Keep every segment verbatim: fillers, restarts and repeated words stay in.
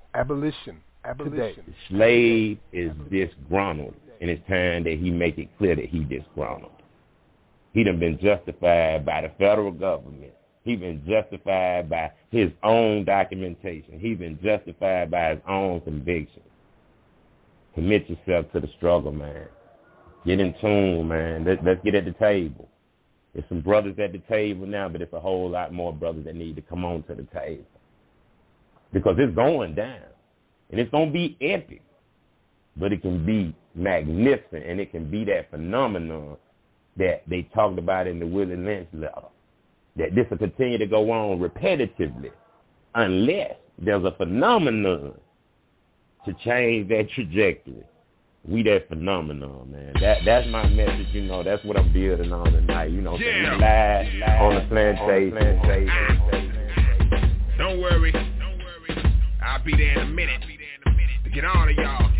Abolition. Abolition. The slave is disgruntled, and it's time that he make it clear that he disgruntled. He done been justified by the federal government. He been justified by his own documentation. He been justified by his own conviction. Commit yourself to the struggle, man. Get in tune, man. Let's, let's get at the table. There's some brothers at the table now, but it's a whole lot more brothers that need to come on to the table. Because it's going down. And it's going to be epic. But it can be magnificent, and it can be that phenomenon that they talked about in the Willie Lynch letter. That this will continue to go on repetitively unless there's a phenomenon to change that trajectory. We that phenomenon, man. That that's my message, you know. That's what I'm building on tonight, you know. Yeah. Live, live on the plantation. On the plantation. Don't worry. Don't worry. I'll be there in a minute to get on to y'all.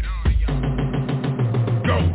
Go.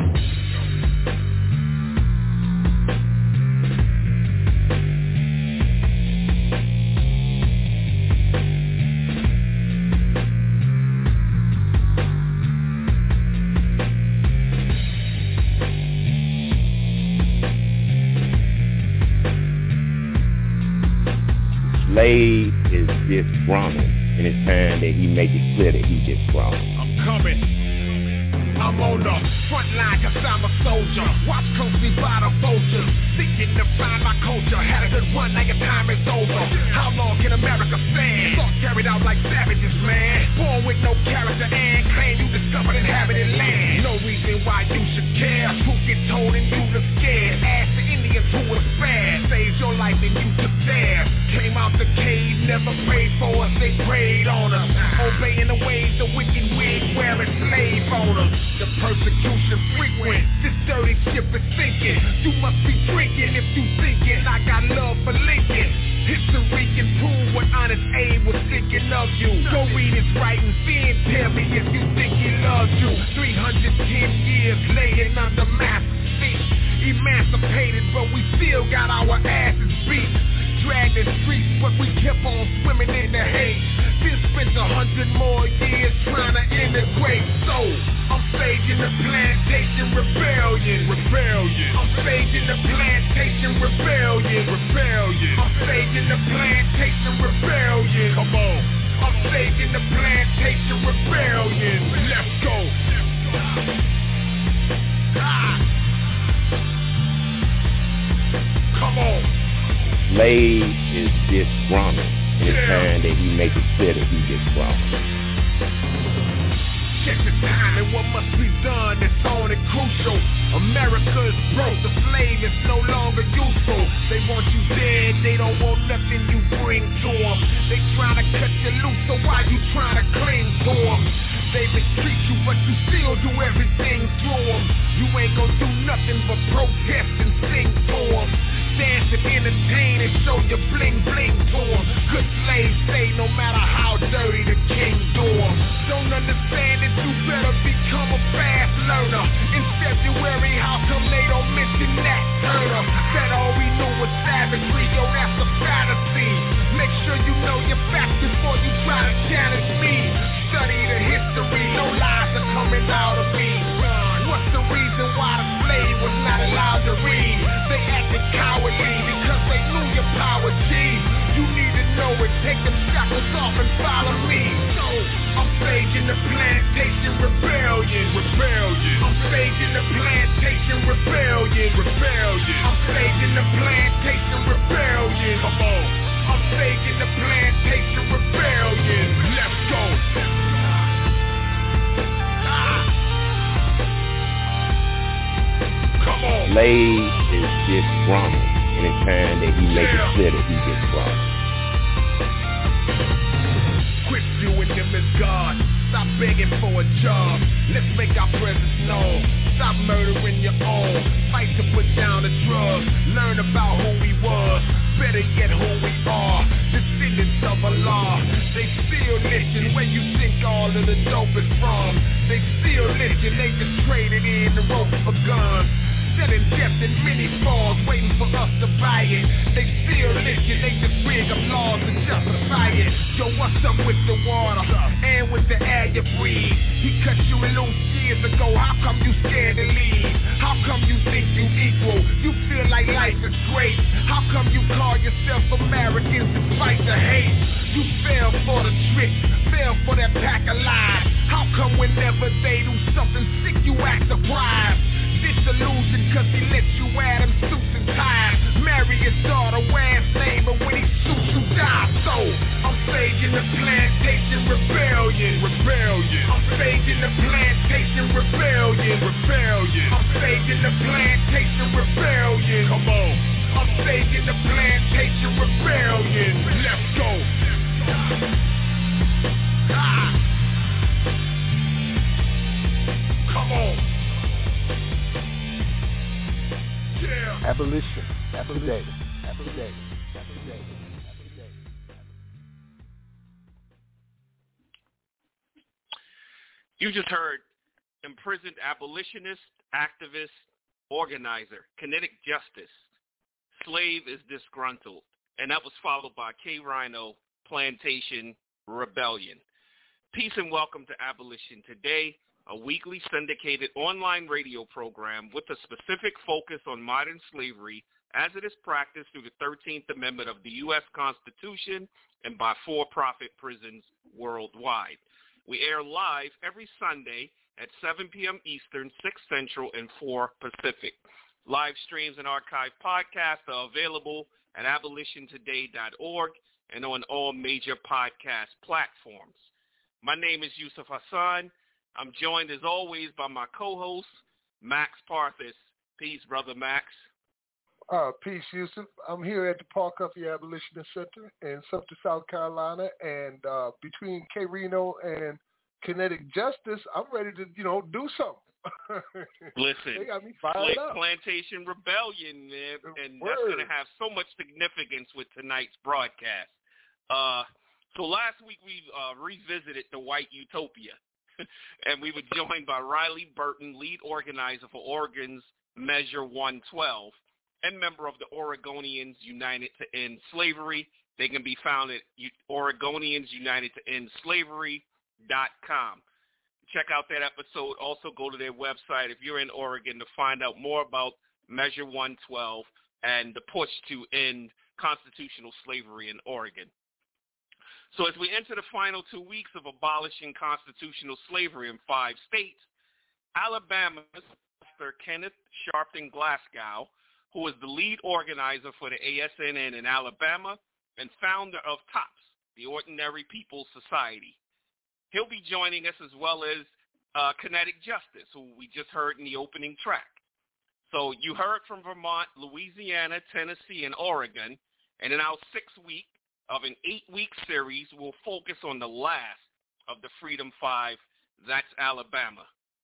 Slave is disgruntled, and it's time that he make it clear that he disgruntled. I'm coming. I'm on the front line cause I'm a soldier. Watch closely by the vultures. Seeking to find my culture. Had a good run, now your time is over. How long can America stand? Thoughts carried out like savages, man. Born with no character and claim you discovered inhabited land. No reason why you should care. Truth gets told and you look scared. Ask the Indians who was spared. Saved your life and you took theirs. Came out the cave, never prayed for us, they prayed on us. Obeying the ways the wicked wig wearing slave owners. The persecution frequent, this dirty ship is sinking. You must be drinking if you thinking I got love for Lincoln. History can prove what Honest Abe was thinking of you. Go read his writings, then tell me if you think he loves you. three hundred ten years laying under master feet. Emancipated, but we still got our asses beat. Dragged the streets, but we kept on swimming in the hate. Then spent a hundred more years trying to integrate. So, I'm staging the plantation rebellion. Rebellion. I'm staging the plantation rebellion. Rebellion. I'm staging the plantation rebellion. Come on. I'm staging the plantation rebellion. Let's go. Ah. Come on. Slave is disgruntled, and it's time that he make it clear that he disgruntled. Check the time and what must be done, it's on and crucial. America is broke, the slave is no longer useful. They want you dead, they don't want nothing you bring to them. They trying to cut you loose, so why you trying to cling to them? They mistreat you, but you still do everything through them. You ain't gonna do nothing but protest and sing to them. Dance and entertain and show your bling bling to them. Good slaves say no matter how dirty the king do them. Don't understand it, you better become a fast learner. In February, how come they don't mention Nat Turner? Said all we knew was savagery, yo, that's a fantasy. Make sure you know your facts before you try to challenge me. Study the history, no lies are coming out of me. What's the reason why the slave was not allowed to read? They acted cowardly because they knew your power, G. You need to know it, take them shackles off and follow me. So, I'm staging the plantation rebellion. Rebellion. I'm staging the plantation rebellion. Rebellion. I'm staging the plantation rebellion. Come on. I'm staging the plantation rebellion. Let's go. Come on. Slave is disgruntled, and it's time that he make it clear that he disgruntled. Quit viewing them as God. Stop begging for a job. Let's make our presence known. Stop murdering your own. Fight to put down the drugs. Learn about who we was. Better yet who we are. Descendants of Allah. They still listen where you think all of the dope is from. They still listen. They just traded in the rope for guns. Selling death in many forms, waiting for us to buy it. They still listen, they just rig up laws to justify it. Yo, what's up with the water and with the He cut you loose years ago. How come you scared to leave? How come you think you equal? You feel like life is great. How come you call yourself Americans despite the hate? You fell for the trick, fell for that pack of lies. How come whenever they do something sick, you act surprised? Disillusion cause he let you wear them suits and ties. Marry his daughter, wear his name, but when he shoots you die. So, I'm staging the plantation rebellion. Rebellion. I'm staging the plantation rebellion. Rebellion. I'm staging the plantation rebellion. Come on. I'm staging the plantation rebellion. Let's go. Ah. Come on. Yeah. Abolition. Abolition. Abolition. Abolition. You just heard imprisoned abolitionist, activist, organizer, kinetic justice, slave is disgruntled, and that was followed by K Rhino, Plantation Rebellion. Peace and welcome to Abolition Today, a weekly syndicated online radio program with a specific focus on modern slavery as it is practiced through the thirteenth Amendment of the U S Constitution and by for-profit prisons worldwide. We air live every Sunday at seven p.m. Eastern, six Central, and four Pacific. Live streams and archived podcasts are available at abolition today dot org and on all major podcast platforms. My name is Yusuf Hassan. I'm joined, as always, by my co-host, Max Parthas. Peace, Brother Max. Uh, peace, Yusuf. I'm here at the Park Huffy Abolitionist Center in Sumter, South Carolina, and uh, between K Reno and Kinetic Justice, I'm ready to, you know, do something. Listen, they got me fired Slave up. Plantation Rebellion, man, and Word. that's going to have so much significance with tonight's broadcast. Uh, so last week we uh, revisited the White Utopia. And we were joined by Riley Burton, lead organizer for Oregon's Measure one twelve and member of the Oregonians United to End Slavery. They can be found at Oregonians United to End Slavery dot com. Check out that episode. Also go to their website if you're in Oregon to find out more about Measure one twelve and the push to end constitutional slavery in Oregon. So as we enter the final two weeks of abolishing constitutional slavery in five states, Alabama's Mister Kenneth Sharpton Glasgow, who is the lead organizer for the A S N N in Alabama and founder of TOPS, the Ordinary People's Society. He'll be joining us, as well as uh, Kinetic Justice, who we just heard in the opening track. So you heard from Vermont, Louisiana, Tennessee, and Oregon, and in our sixth week of an eight-week series, we'll focus on the last of the Freedom Five, that's Alabama.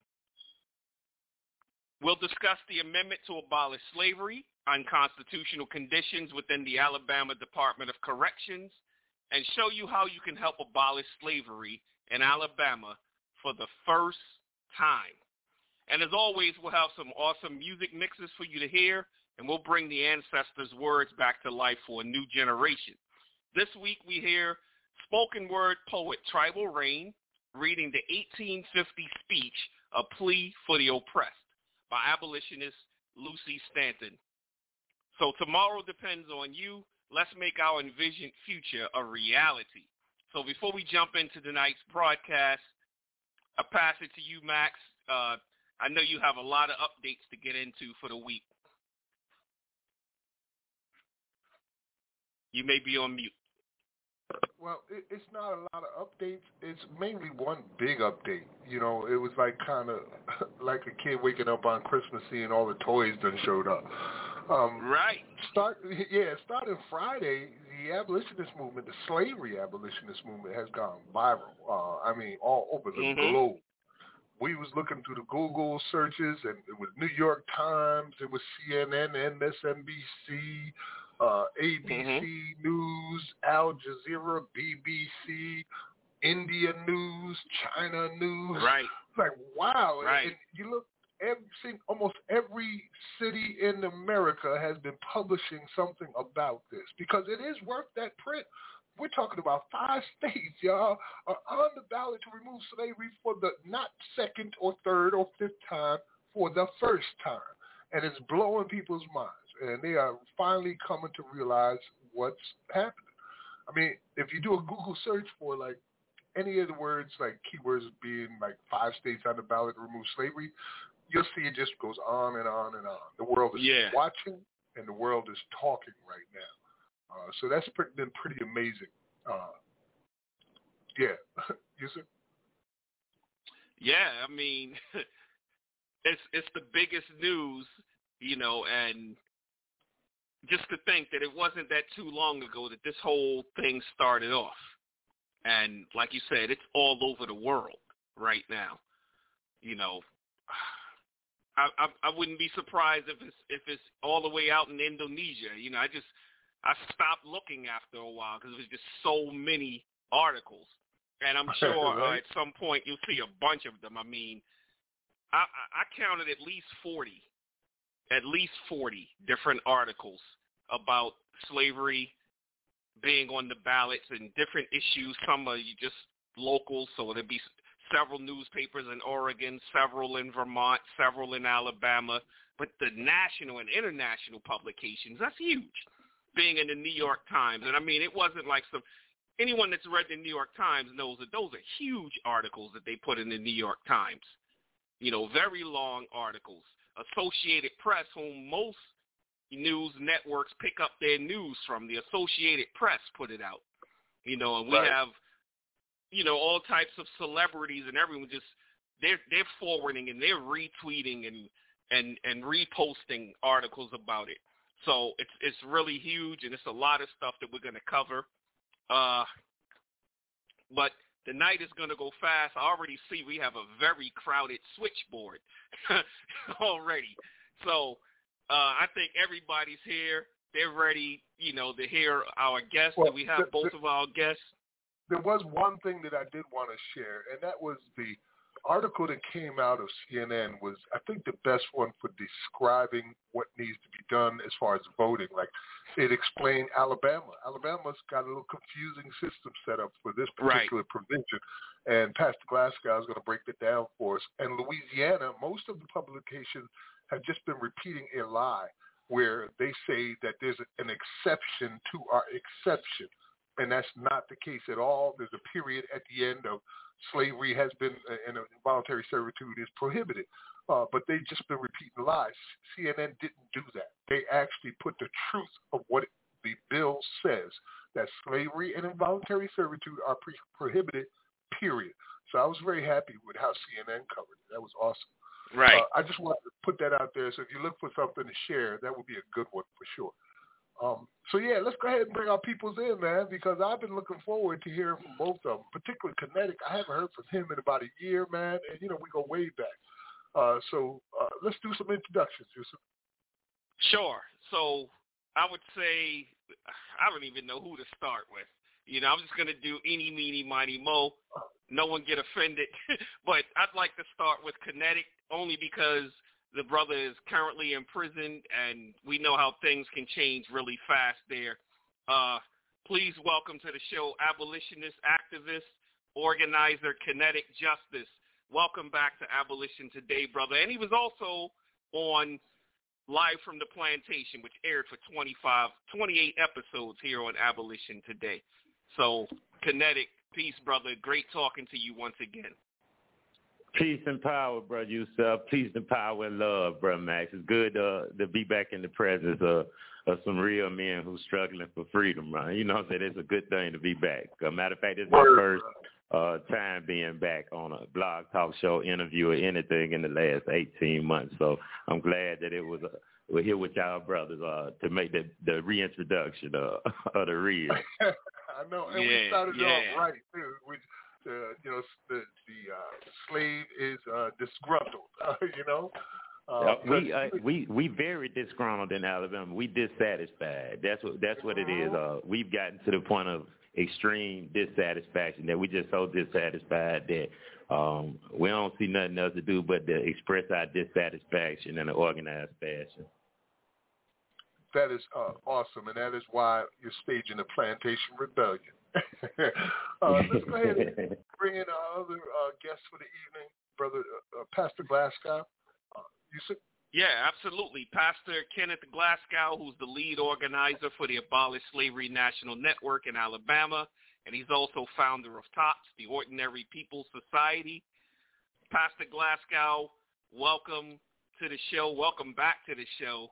We'll discuss the amendment to abolish slavery, unconstitutional conditions within the Alabama Department of Corrections, and show you how you can help abolish slavery in Alabama for the first time. And as always, we'll have some awesome music mixes for you to hear, and we'll bring the ancestors' words back to life for a new generation. This week we hear spoken word poet Tribal Rain reading the eighteen fifty speech, A Plea for the Oppressed, by abolitionist Lucy Stanton. So tomorrow depends on you. Let's make our envisioned future a reality. So before we jump into tonight's broadcast, I pass it to you, Max. Uh, I know you have a lot of updates to get into for the week. You may be on mute. Well, it, it's not a lot of updates. It's mainly one big update. You know, it was like kind of like a kid waking up on Christmas seeing all the toys done showed up. Um, right. Start, yeah, starting Friday, the abolitionist movement, the slavery abolitionist movement has gone viral. Uh, I mean, all over the mm-hmm. globe. We was looking through the Google searches, and it was New York Times, it was C N N, M S N B C, uh, A B C mm-hmm. News, Al Jazeera, B B C, India News, China News. Right. It's like, wow. Right. And you look, every, almost every city in America has been publishing something about this because it is worth that print. we're talking about five states, y'all, are on the ballot to remove slavery for the not second or third or fifth time, for the first time. And it's blowing people's minds. And they are finally coming to realize what's happening. I mean, if you do a Google search for, like, any of the words, like keywords being like five states on the ballot to remove slavery, you'll see it just goes on and on and on. The world is yeah. watching, and the world is talking right now. Uh, so that's pretty, been pretty amazing. Uh, yeah. Yes, sir? Yeah, I mean, it's it's the biggest news, you know, and just to think that it wasn't that too long ago that this whole thing started off. And like you said, it's all over the world right now. You know, I, I I wouldn't be surprised if it's if it's all the way out in Indonesia. You know, I just I stopped looking after a while because there was just so many articles, and I'm sure right. uh, at some point you'll see a bunch of them. I mean, I, I counted at least forty, at least forty different articles about slavery being on the ballots and different issues. Some are just local, so there'd be several newspapers in Oregon, several in Vermont, several in Alabama, but the national and international publications, that's huge, being in the New York Times. And I mean, it wasn't like some, anyone that's read the New York Times knows that those are huge articles that they put in the New York Times. You know, very long articles. Associated Press, whom most news networks pick up their news from, the Associated Press put it out. You know, and we right. have, you know, all types of celebrities and everyone just, they're they're forwarding and they're retweeting and and and reposting articles about it. So it's it's really huge, and it's a lot of stuff that we're going to cover. Uh, but the night is going to go fast. I already see we have a very crowded switchboard already. So uh, I think everybody's here. They're ready, you know, to hear our guests. Well, and we have the, both the, of our guests. There was one thing that I did want to share, and that was the article that came out of C N N was, I think, the best one for describing what needs to be done as far as voting. Like, it explained Alabama. Alabama's got a little confusing system set up for this particular Right. provision, and Pastor Glasgow is going to break it down for us. And Louisiana, most of the publications have just been repeating a lie where they say that there's an exception to our exception. And that's not the case at all. There's a period at the end of slavery has been, and involuntary servitude is prohibited. Uh, but they've just been repeating lies. C N N didn't do that. They actually put the truth of what the bill says, that slavery and involuntary servitude are pre- prohibited, period. So I was very happy with how C N N covered it. That was awesome. Right. Uh, I just wanted to put that out there. So if you look for something to share, that would be a good one for sure. Um, so, yeah, let's go ahead and bring our peoples in, man, because I've been looking forward to hearing from both of them, particularly Kinetic. I haven't heard from him in about a year, man, and, you know, we go way back. Uh, so uh, let's do some introductions, Yusuf. Sure. So I would say I don't even know who to start with. You know, I'm just going to do eeny, meeny, miny, mo. No one get offended. But I'd like to start with Kinetic only because the brother is currently in prison, and we know how things can change really fast there. Uh, please welcome to the show abolitionist, activist, organizer, Kinetic Justice. Welcome back to Abolition Today, brother. And he was also on Live from the Plantation, which aired for twenty-five, twenty-eight episodes here on Abolition Today. So, Kinetic, peace, brother. Great talking to you once again. Peace and power, brother Yusuf. Peace and power and love, brother Max. It's good uh, to be back in the presence of, of some real men who's struggling for freedom, right? You know what I'm saying? It's a good thing to be back. As a matter of fact, it's my first uh, time being back on a blog talk show interview or anything in the last eighteen months. So I'm glad that it was uh, we're here with y'all brothers uh, to make the, the reintroduction uh, of the real. I know, and yeah, we started yeah. off right, too. We, Uh, you know, the the uh, slave is uh, disgruntled. Uh, you know, uh, uh, we uh, we we very disgruntled in Alabama. We dissatisfied. That's what that's what it is. Uh, we've gotten to the point of extreme dissatisfaction that we just so dissatisfied that um, we don't see nothing else to do but to express our dissatisfaction in an organized fashion. That is uh, awesome, and that is why you're staging the Plantation Rebellion. uh, let's go ahead and bring in our other uh, guests for the evening, Brother uh, uh, Pastor Glasgow. Uh, Yusuf? Yeah, absolutely. Pastor Kenneth Glasgow, who's the lead organizer for the Abolish Slavery National Network in Alabama, and he's also founder of TOPS, the Ordinary People's Society. Pastor Glasgow, welcome to the show. Welcome back to the show.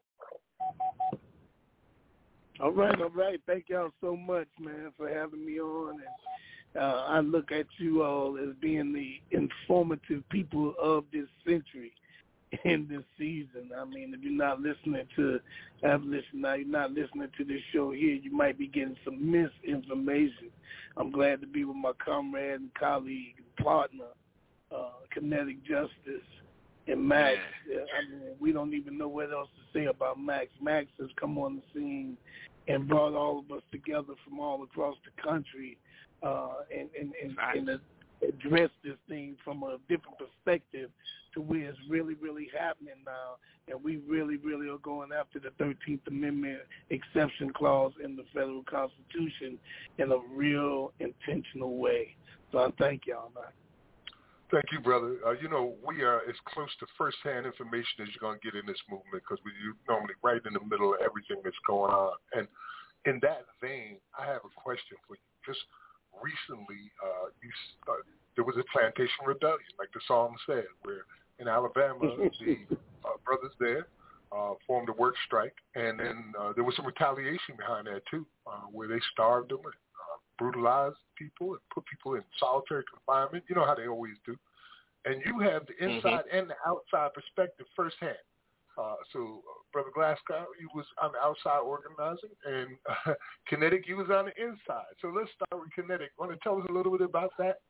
All right, all right. Thank y'all so much, man, for having me on. And uh, I look at you all as being the informative people of this century in this season. I mean, if you're not listening to Abolition now, you're not listening to this show here, you might be getting some misinformation. I'm glad to be with my comrade and colleague and partner, uh, Kinetic Justice, and Max. Yeah. I mean, we don't even know what else to say about Max. Max has come on the scene and brought all of us together from all across the country uh, and, and, and, and a, address this thing from a different perspective to where it's really, really happening now. And we really, really are going after the thirteenth Amendment exception clause in the federal Constitution in a real intentional way. So I thank y'all, man. Thank you, brother. Uh, you know, we are as close to first-hand information as you're going to get in this movement because we're normally right in the middle of everything that's going on. And in that vein, I have a question for you. Just recently, uh, you, uh, there was a plantation rebellion, like the song said, where in Alabama, the uh, brothers there uh, formed a work strike, and then uh, there was some retaliation behind that, too, uh, where they starved them and uh, brutalized people and put people in solitary confinement. You know how they always do. And you have the inside mm-hmm. and the outside perspective firsthand. Uh, so, uh, Brother Glasgow, you was on the outside organizing, and uh, Kinetic, you was on the inside. So let's start with Kinetic. Want to tell us a little bit about that?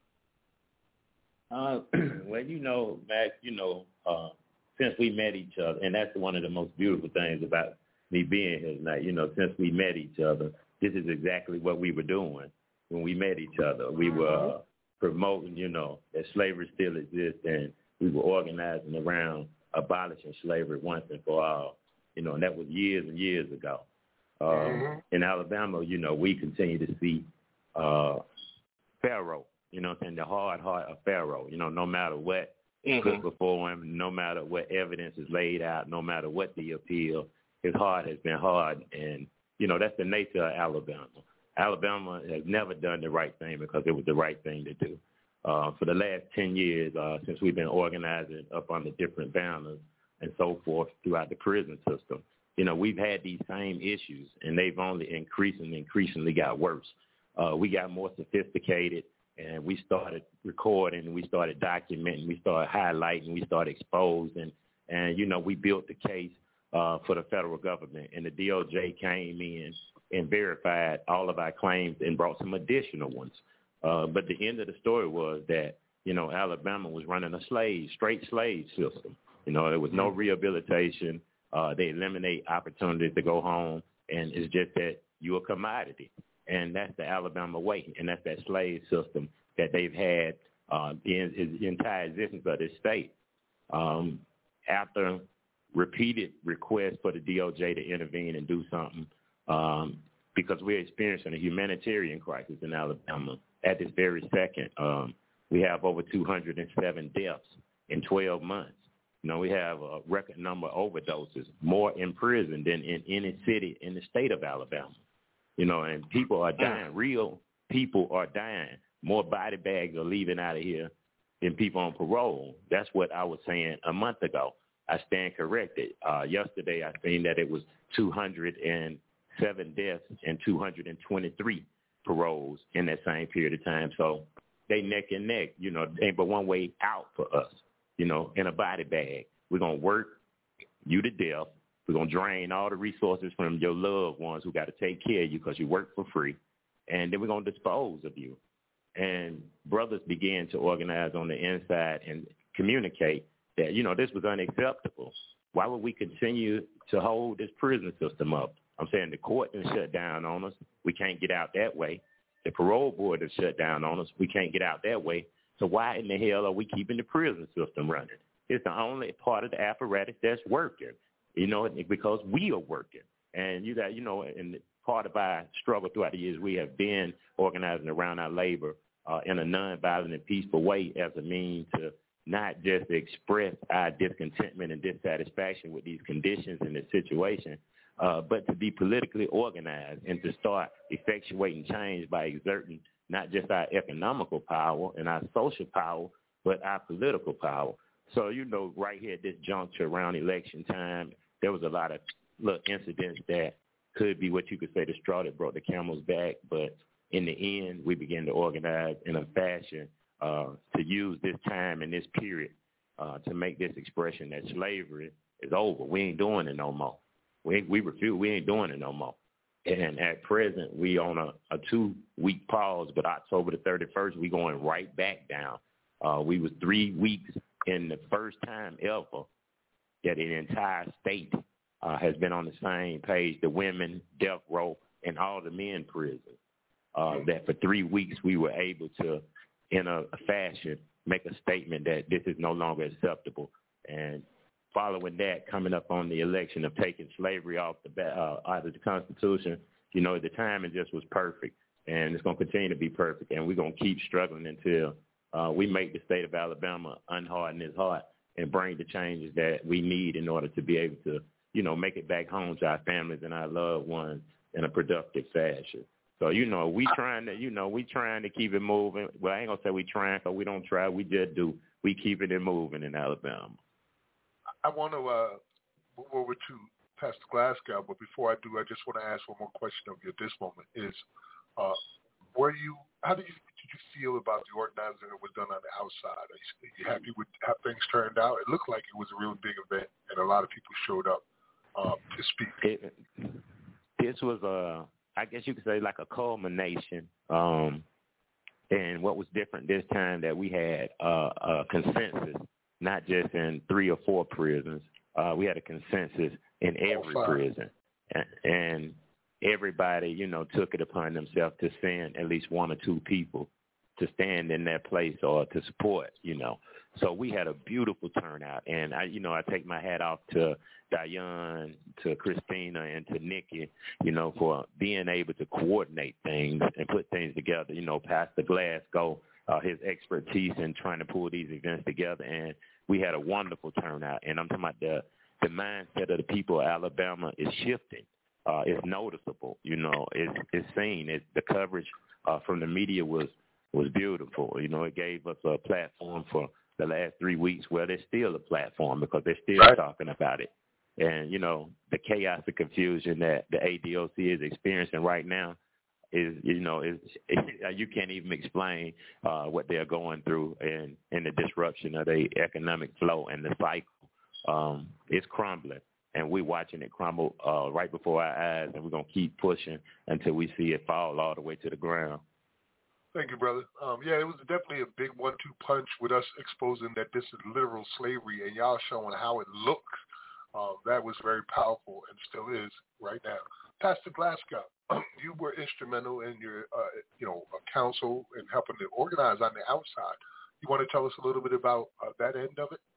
Uh, well, you know, Max, you know, uh, since we met each other, and that's one of the most beautiful things about me being here tonight, you know, since we met each other, this is exactly what we were doing when we met each other. We were uh, promoting, you know, that slavery still exists, and we were organizing around abolishing slavery once and for all, you know, and that was years and years ago. Um, mm-hmm. In Alabama, you know, we continue to see uh, Pharaoh, you know, and the hard heart of Pharaoh, you know, no matter what mm-hmm. put before him, no matter what evidence is laid out, no matter what the appeal, his heart has been hard. And, you know, that's the nature of Alabama. Alabama has never done the right thing because it was the right thing to do. Uh, for the last ten years, uh, since we've been organizing up under different banners and so forth throughout the prison system, you know, we've had these same issues, and they've only increasingly, increasingly got worse. Uh, we got more sophisticated, and we started recording, we started documenting, we started highlighting, we started exposing, and, you know, we built the case uh, for the federal government, and the D O J came in and verified all of our claims and brought some additional ones. Uh, but the end of the story was that, you know, Alabama was running a slave, straight slave system. You know, there was no rehabilitation. Uh, they eliminate opportunities to go home, and it's just that you're a commodity. And that's the Alabama way, and that's that slave system that they've had uh, in the entire existence of this state. Um, after repeated requests for the D O J to intervene and do something, um, because we're experiencing a humanitarian crisis in Alabama at this very second. Um, we have over two hundred seven deaths in twelve months. You know, we have a record number of overdoses, more in prison than in any city in the state of Alabama. You know, and people are dying. Real people are dying. More body bags are leaving out of here than people on parole. That's what I was saying a month ago. I stand corrected. Uh, yesterday, I seen that it was two hundred seven deaths and two hundred twenty-three paroles in that same period of time. So they neck and neck. You know, ain't but one way out for us, you know, in a body bag. We're going to work you to death. We're going to drain all the resources from your loved ones who got to take care of you because you work for free. And then we're going to dispose of you. And brothers began to organize on the inside and communicate that, you know, this was unacceptable. Why would we continue to hold this prison system up? I'm saying the court is shut down on us. We can't get out that way. The parole board is shut down on us. We can't get out that way. So why in the hell are we keeping the prison system running? It's the only part of the apparatus that's working, you know, because we are working. And you got, you know, and part of our struggle throughout the years, we have been organizing around our labor uh, in a nonviolent and peaceful way as a means to not just express our discontentment and dissatisfaction with these conditions and this situation, uh, but to be politically organized and to start effectuating change by exerting not just our economical power and our social power, but our political power. So, you know, right here at this juncture around election time, there was a lot of little incidents that could be what you could say the straw that brought the camel's back. But in the end, we began to organize in a fashion uh, to use this time and this period uh, to make this expression that slavery is over. We ain't doing it no more. We, we refuse. We ain't doing it no more. And at present, we on a, a two-week pause, but October the thirty-first, we going right back down. Uh, we was three weeks in the first time ever that an entire state uh, has been on the same page, the women, death row, and all the men prison. Uh, that for three weeks we were able to, in a, a fashion, make a statement that this is no longer acceptable. And following that, coming up on the election of taking slavery off the bat, uh, out of the Constitution, you know, the timing just was perfect. And it's going to continue to be perfect. And we're going to keep struggling until uh, we make the state of Alabama unharden its heart and bring the changes that we need in order to be able to, you know, make it back home to our families and our loved ones in a productive fashion. So, you know, we trying to, you know, we trying to keep it moving. Well, I ain't going to say we trying because we don't try. We just do. We keep it moving in Alabama. I want to uh, move over to Pastor Glasgow, but before I do, I just want to ask one more question of you at this moment. Is uh, were you? How did you did you feel about the organizing that was done on the outside? Are you, are you happy with how things turned out? It looked like it was a real big event, and a lot of people showed up um, to speak. It, this was a, I guess you could say, like a culmination. Um, and what was different this time that we had uh, a consensus. Not just in three or four prisons. Uh, we had a consensus in every oh, prison. And, and everybody, you know, took it upon themselves to send at least one or two people to stand in their place or to support, you know. So we had a beautiful turnout. And, I, you know, I take my hat off to Diane, to Christina, and to Nikki, you know, for being able to coordinate things and put things together. You know, Pastor Glasgow, uh, his expertise in trying to pull these events together. And we had a wonderful turnout. And I'm talking about the, the mindset of the people of Alabama is shifting. Uh, it's noticeable, you know, it's, it's seen. It, the coverage uh, from the media was, was beautiful. You know, it gave us a platform for the last three weeks where there's still a platform because they're still right. talking about it. And, you know, the chaos and confusion that the A D O C is experiencing right now is, you know, is, is you can't even explain uh, what they're going through and, and the disruption of the economic flow and the cycle. Um, it's crumbling, and we're watching it crumble uh, right before our eyes, and we're going to keep pushing until we see it fall all the way to the ground. Thank you, brother. Um, yeah, it was definitely a big one two punch with us exposing that this is literal slavery and y'all showing how it looks. Um, that was very powerful and still is right now. Pastor Glasgow, you were instrumental in your, uh, you know, council and helping to organize on the outside. You want to tell us a little bit about uh, that end of it?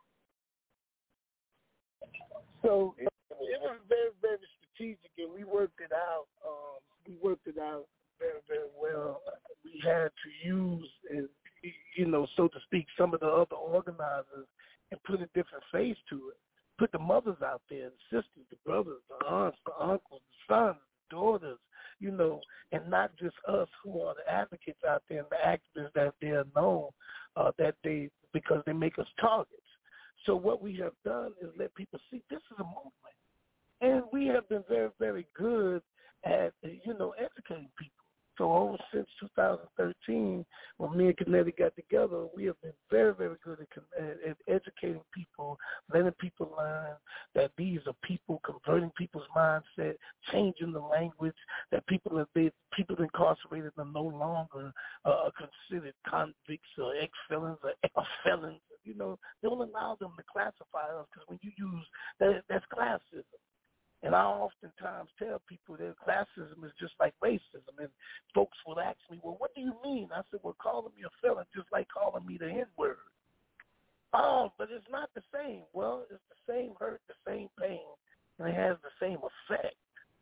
So it, it was very, very strategic, and we worked it out. Um, we worked it out very, very well. We had to use, and you know, so to speak, some of the other organizers and put a different face to it. Put the mothers out there, the sisters, the brothers, the aunts, the uncles, the sons, the daughters, you know, and not just us who are the advocates out there and the activists that they are known uh, that they because they make us targets. So what we have done is let people see this is a movement, and we have been very, very good at you know educating people. So over since two thousand thirteen, when me and Kinetic got together, we have been very, very good at, at, at educating people, letting people learn that these are people, converting people's mindset, changing the language, that people have been, people incarcerated are no longer uh, considered convicts or ex-felons or ex-felons. You know, they don't allow them to classify us because when you use that, that's classism. And I oftentimes tell people that classism is just like racism. And folks will ask me, well, what do you mean? I said, well, calling me a felon just like calling me the N-word. Oh, but it's not the same. Well, it's the same hurt, the same pain, and it has the same effect.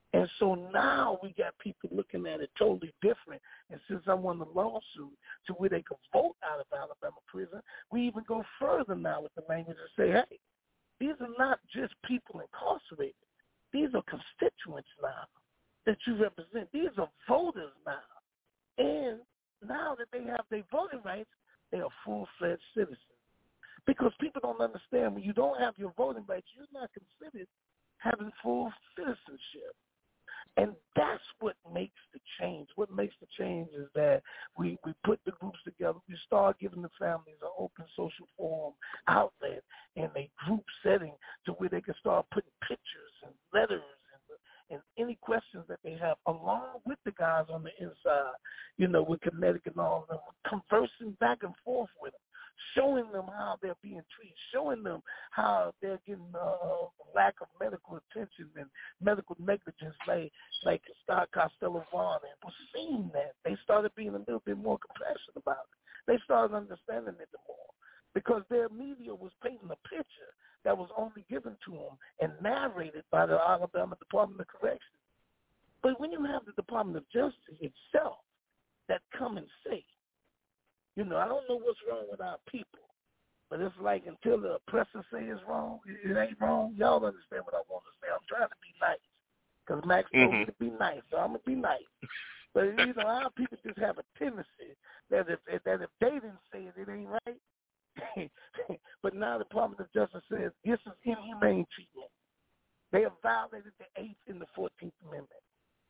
And so now we got people looking at it totally different. And since I won the lawsuit to where they could vote out of Alabama prison, we even go further now with the language and say, hey, these are not just people incarcerated. These are constituents now that you represent. These are voters now. And now that they have their voting rights, they are full-fledged citizens. Because people don't understand, when you don't have your voting rights, you're not considered having full citizenship. And that's what makes the change. What makes the change is that we, we put the groups together. We start giving the families an open social forum outlet in a group setting to where they can start putting pictures and letters and, and any questions that they have along with the guys on the inside, you know, with Connecticut and all of them, conversing back and forth with them, showing them how they're being treated, showing them how they're getting uh, lack of medical attention and medical negligence, like like Scott Costello-Vaughn, and was seeing that. They started being a little bit more compassionate about it. They started understanding it more because their media was painting a picture that was only given to them and narrated by the Alabama Department of Corrections. But when you have the Department of Justice itself that come and say, you know, I don't know what's wrong with our people, but it's like until the oppressor say it's wrong, it ain't wrong. Y'all understand what I want to say. I'm trying to be nice because Max told mm-hmm. me to be nice, so I'm going to be nice. But, you know, our people just have a tendency that if, that if they didn't say it, it ain't right. But now the Department of Justice says this is inhumane treatment. They have violated the eighth and the fourteenth Amendment.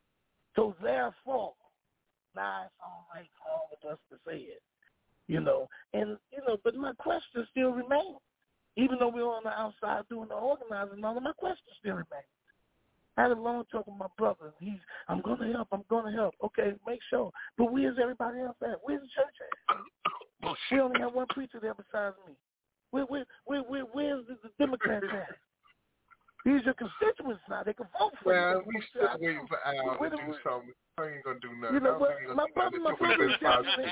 So therefore, now it's all right for all of us to say it. You know, and, you know, but my questions still remain. Even though we're on the outside doing the organizing and all of my questions still remain. I had a long talk with my brother. He's, I'm going to help, I'm going to help. Okay, make sure. But where's everybody else at? Where's the church at? Oh, we only have one preacher there besides me. Where, where, where, where, where's the, the Democrats at? These are constituents now. They can vote for well, you. Well, we still waiting for Al to do we, something. I ain't going to do nothing. You know what? My brother, my brother is definitely...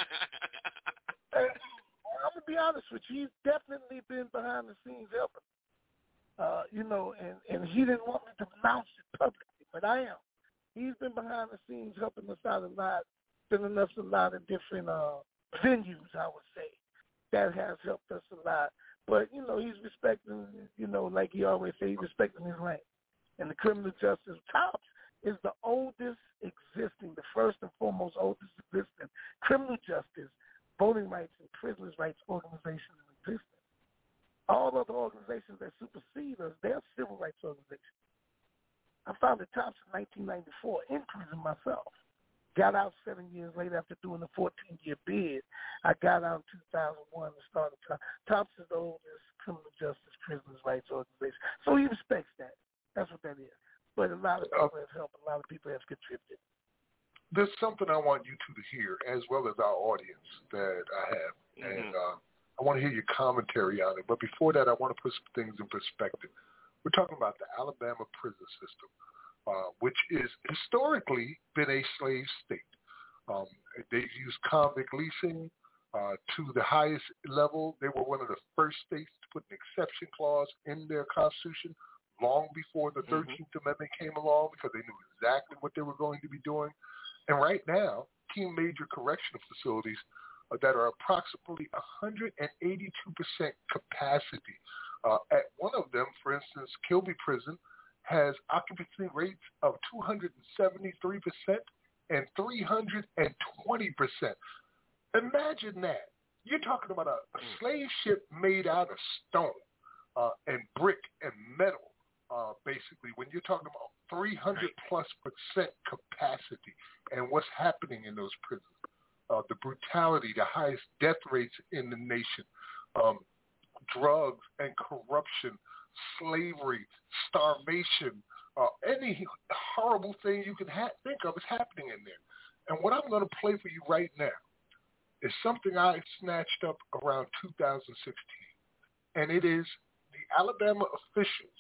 I'm going to be honest with you. He's definitely been behind the scenes helping. Uh, you know, and, and he didn't want me to announce it publicly, but I am. He's been behind the scenes helping us out a lot, sending us a lot of different uh, venues, I would say. That has helped us a lot. But, you know, he's respecting, you know, like he always says, he's respecting his rank. And the criminal justice TOPS is the oldest existing, the first and foremost oldest existing criminal justice, voting rights, and prisoners' rights organizations in existence. All other organizations that supersede us, they're civil rights organizations. I founded TOPS in nineteen ninety-four in prison myself. Got out seven years later after doing a fourteen-year bid. I got out in two thousand one and started TOPS. TOPS is the oldest criminal justice prisoners' rights organization. So he respects that. That's what that is. But a lot of people have helped. A lot of people have contributed. There's something I want you two to hear, as well as our audience, that I have. Mm-hmm. And uh, I want to hear your commentary on it. But before that, I want to put some things in perspective. We're talking about the Alabama prison system, uh, which is historically been a slave state. Um, they've used convict leasing uh, to the highest level. They were one of the first states to put an exception clause in their constitution long before the thirteenth mm-hmm. Amendment came along, because they knew exactly what they were going to be doing. And right now, King Major Correctional Facilities uh, that are approximately one hundred eighty-two percent capacity. Uh, at one of them, for instance, Kilby Prison has occupancy rates of two hundred seventy-three percent and three hundred twenty percent. Imagine that. You're talking about a, a slave ship made out of stone uh, and brick and metal, uh, basically, when you're talking about three hundred plus percent capacity. And what's happening in those prisons, uh, the brutality, the highest death rates in the nation, um, drugs and corruption, slavery, starvation, uh, any horrible thing you can ha- think of is happening in there. And what I'm going to play for you right now is something I snatched up around two thousand sixteen. And it is the Alabama officials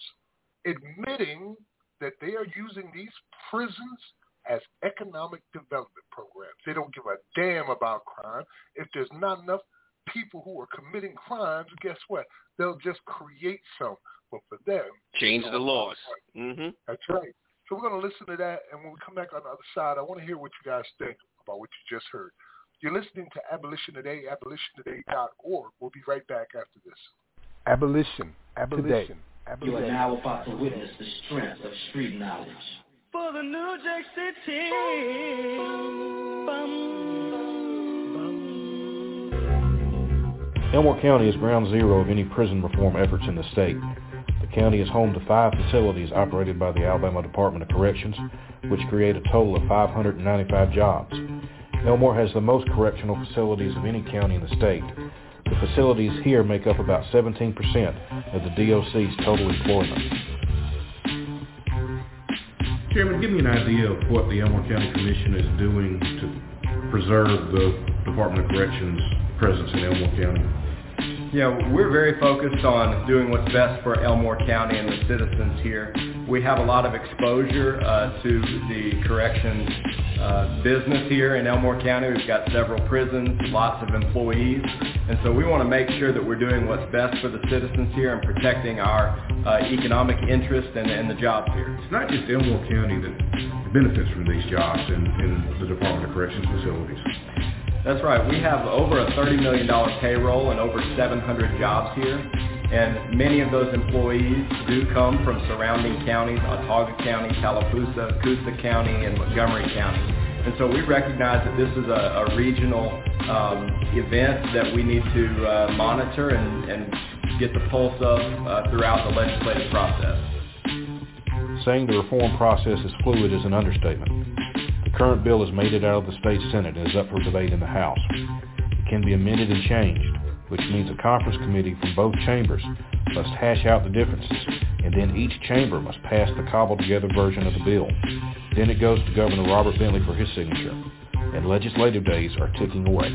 admitting that they are using these prisons as economic development programs. They don't give a damn about crime. If there's not enough people who are committing crimes, guess what? They'll just create some. But for them, change the laws. Mm-hmm. That's right. So we're going to listen to that, and when we come back on the other side, I want to hear what you guys think about what you just heard. You're listening to Abolition Today, abolition today dot org. We'll be right back after this. Abolition, Abolition, Abolition. You are now about to witness the strength of street knowledge. For the New Jack City. Elmore County is ground zero of any prison reform efforts in the state. The county is home to five facilities operated by the Alabama Department of Corrections, which create a total of five hundred ninety-five jobs. Elmore has the most correctional facilities of any county in the state. The facilities here make up about seventeen percent of the D O C's total employment. Chairman, give me an idea of what the Elmore County Commission is doing to preserve the Department of Corrections presence in Elmore County. Yeah, we're very focused on doing what's best for Elmore County and the citizens here. We have a lot of exposure uh, to the corrections uh, business here in Elmore County. We've got several prisons, lots of employees, and so we want to make sure that we're doing what's best for the citizens here and protecting our uh, economic interest and, and the jobs here. It's not just Elmore County that benefits from these jobs in, in the Department of Corrections facilities. That's right. We have over a thirty million dollars payroll and over seven hundred jobs here. And many of those employees do come from surrounding counties, Autauga County, Tallapoosa, Coosa County, and Montgomery County. And so we recognize that this is a, a regional um, event that we need to uh, monitor and, and get the pulse of uh, throughout the legislative process. Saying the reform process is fluid is an understatement. The current bill has made it out of the state Senate and is up for debate in the House. It can be amended and changed, which means a conference committee from both chambers must hash out the differences, and then each chamber must pass the cobbled-together version of the bill. Then it goes to Governor Robert Bentley for his signature, and legislative days are ticking away.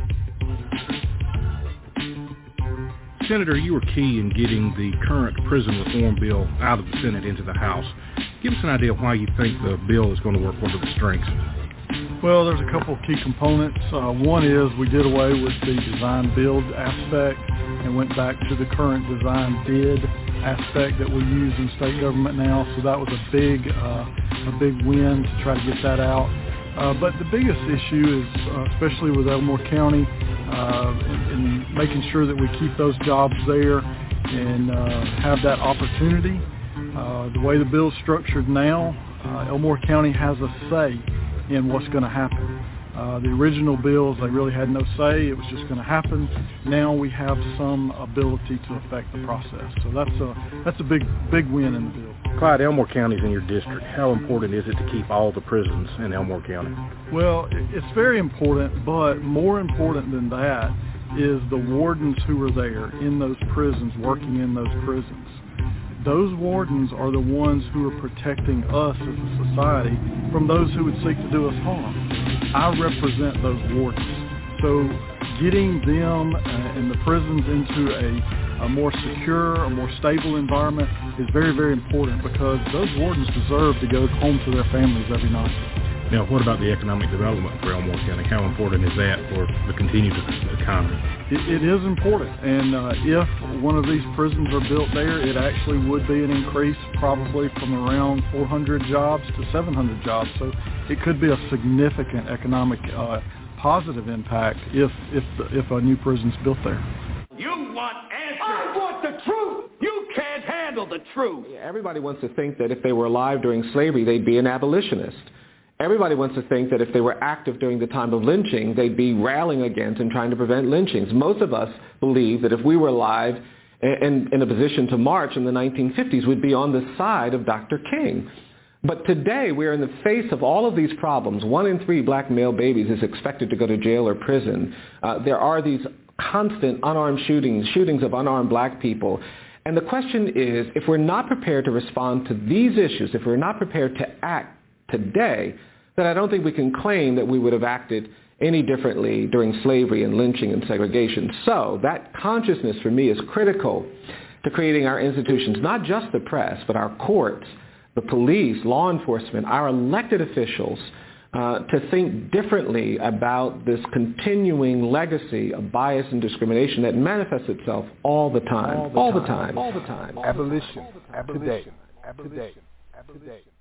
Senator, you were key in getting the current prison reform bill out of the Senate into the House. Give us an idea of why you think the bill is going to work. What are the strengths? Well, there's a couple of key components. Uh, one is we did away with the design-build aspect and went back to the current design-bid aspect that we use in state government now. So that was a big, uh, a big win to try to get that out. Uh, but the biggest issue is, uh, especially with Elmore County, uh, in, in making sure that we keep those jobs there and uh, have that opportunity. Uh, the way the bill's structured now, uh, Elmore County has a say in what's going to happen. Uh, the original bills, they really had no say. It was just going to happen. Now we have some ability to affect the process. So that's a that's a big big win in the bill. Clyde, Elmore County is in your district. How important is it to keep all the prisons in Elmore County? Well, it's very important, but more important than that is the wardens who are there in those prisons, working in those prisons. Those wardens are the ones who are protecting us as a society from those who would seek to do us harm. I represent those wardens. So getting them uh, and the prisons into a, a more secure, a more stable environment is very, very important because those wardens deserve to go home to their families every night. Now, what about the economic development for Elmore County? How important is that for the continued economy? It, it is important, and uh, if one of these prisons are built there, it actually would be an increase probably from around four hundred jobs to seven hundred jobs. So it could be a significant economic uh, positive impact if if the, if a new prison's built there. You want answers. I want the truth. You can't handle the truth. Yeah, everybody wants to think that if they were alive during slavery, they'd be an abolitionist. Everybody wants to think that if they were active during the time of lynching, they'd be rallying against and trying to prevent lynchings. Most of us believe that if we were alive and in a position to march in the nineteen fifties, we'd be on the side of Doctor King. But today, we're in the face of all of these problems. One in three black male babies is expected to go to jail or prison. Uh, there are these constant unarmed shootings, shootings of unarmed black people. And the question is, if we're not prepared to respond to these issues, if we're not prepared to act today, then I don't think we can claim that we would have acted any differently during slavery and lynching and segregation. So that consciousness for me is critical to creating our institutions, not just the press, but our courts, the police, law enforcement, our elected officials, uh, to think differently about this continuing legacy of bias and discrimination that manifests itself all the time, all the, all time, the time, all the time. Abolition, abolition, abolition, abolition, abolition.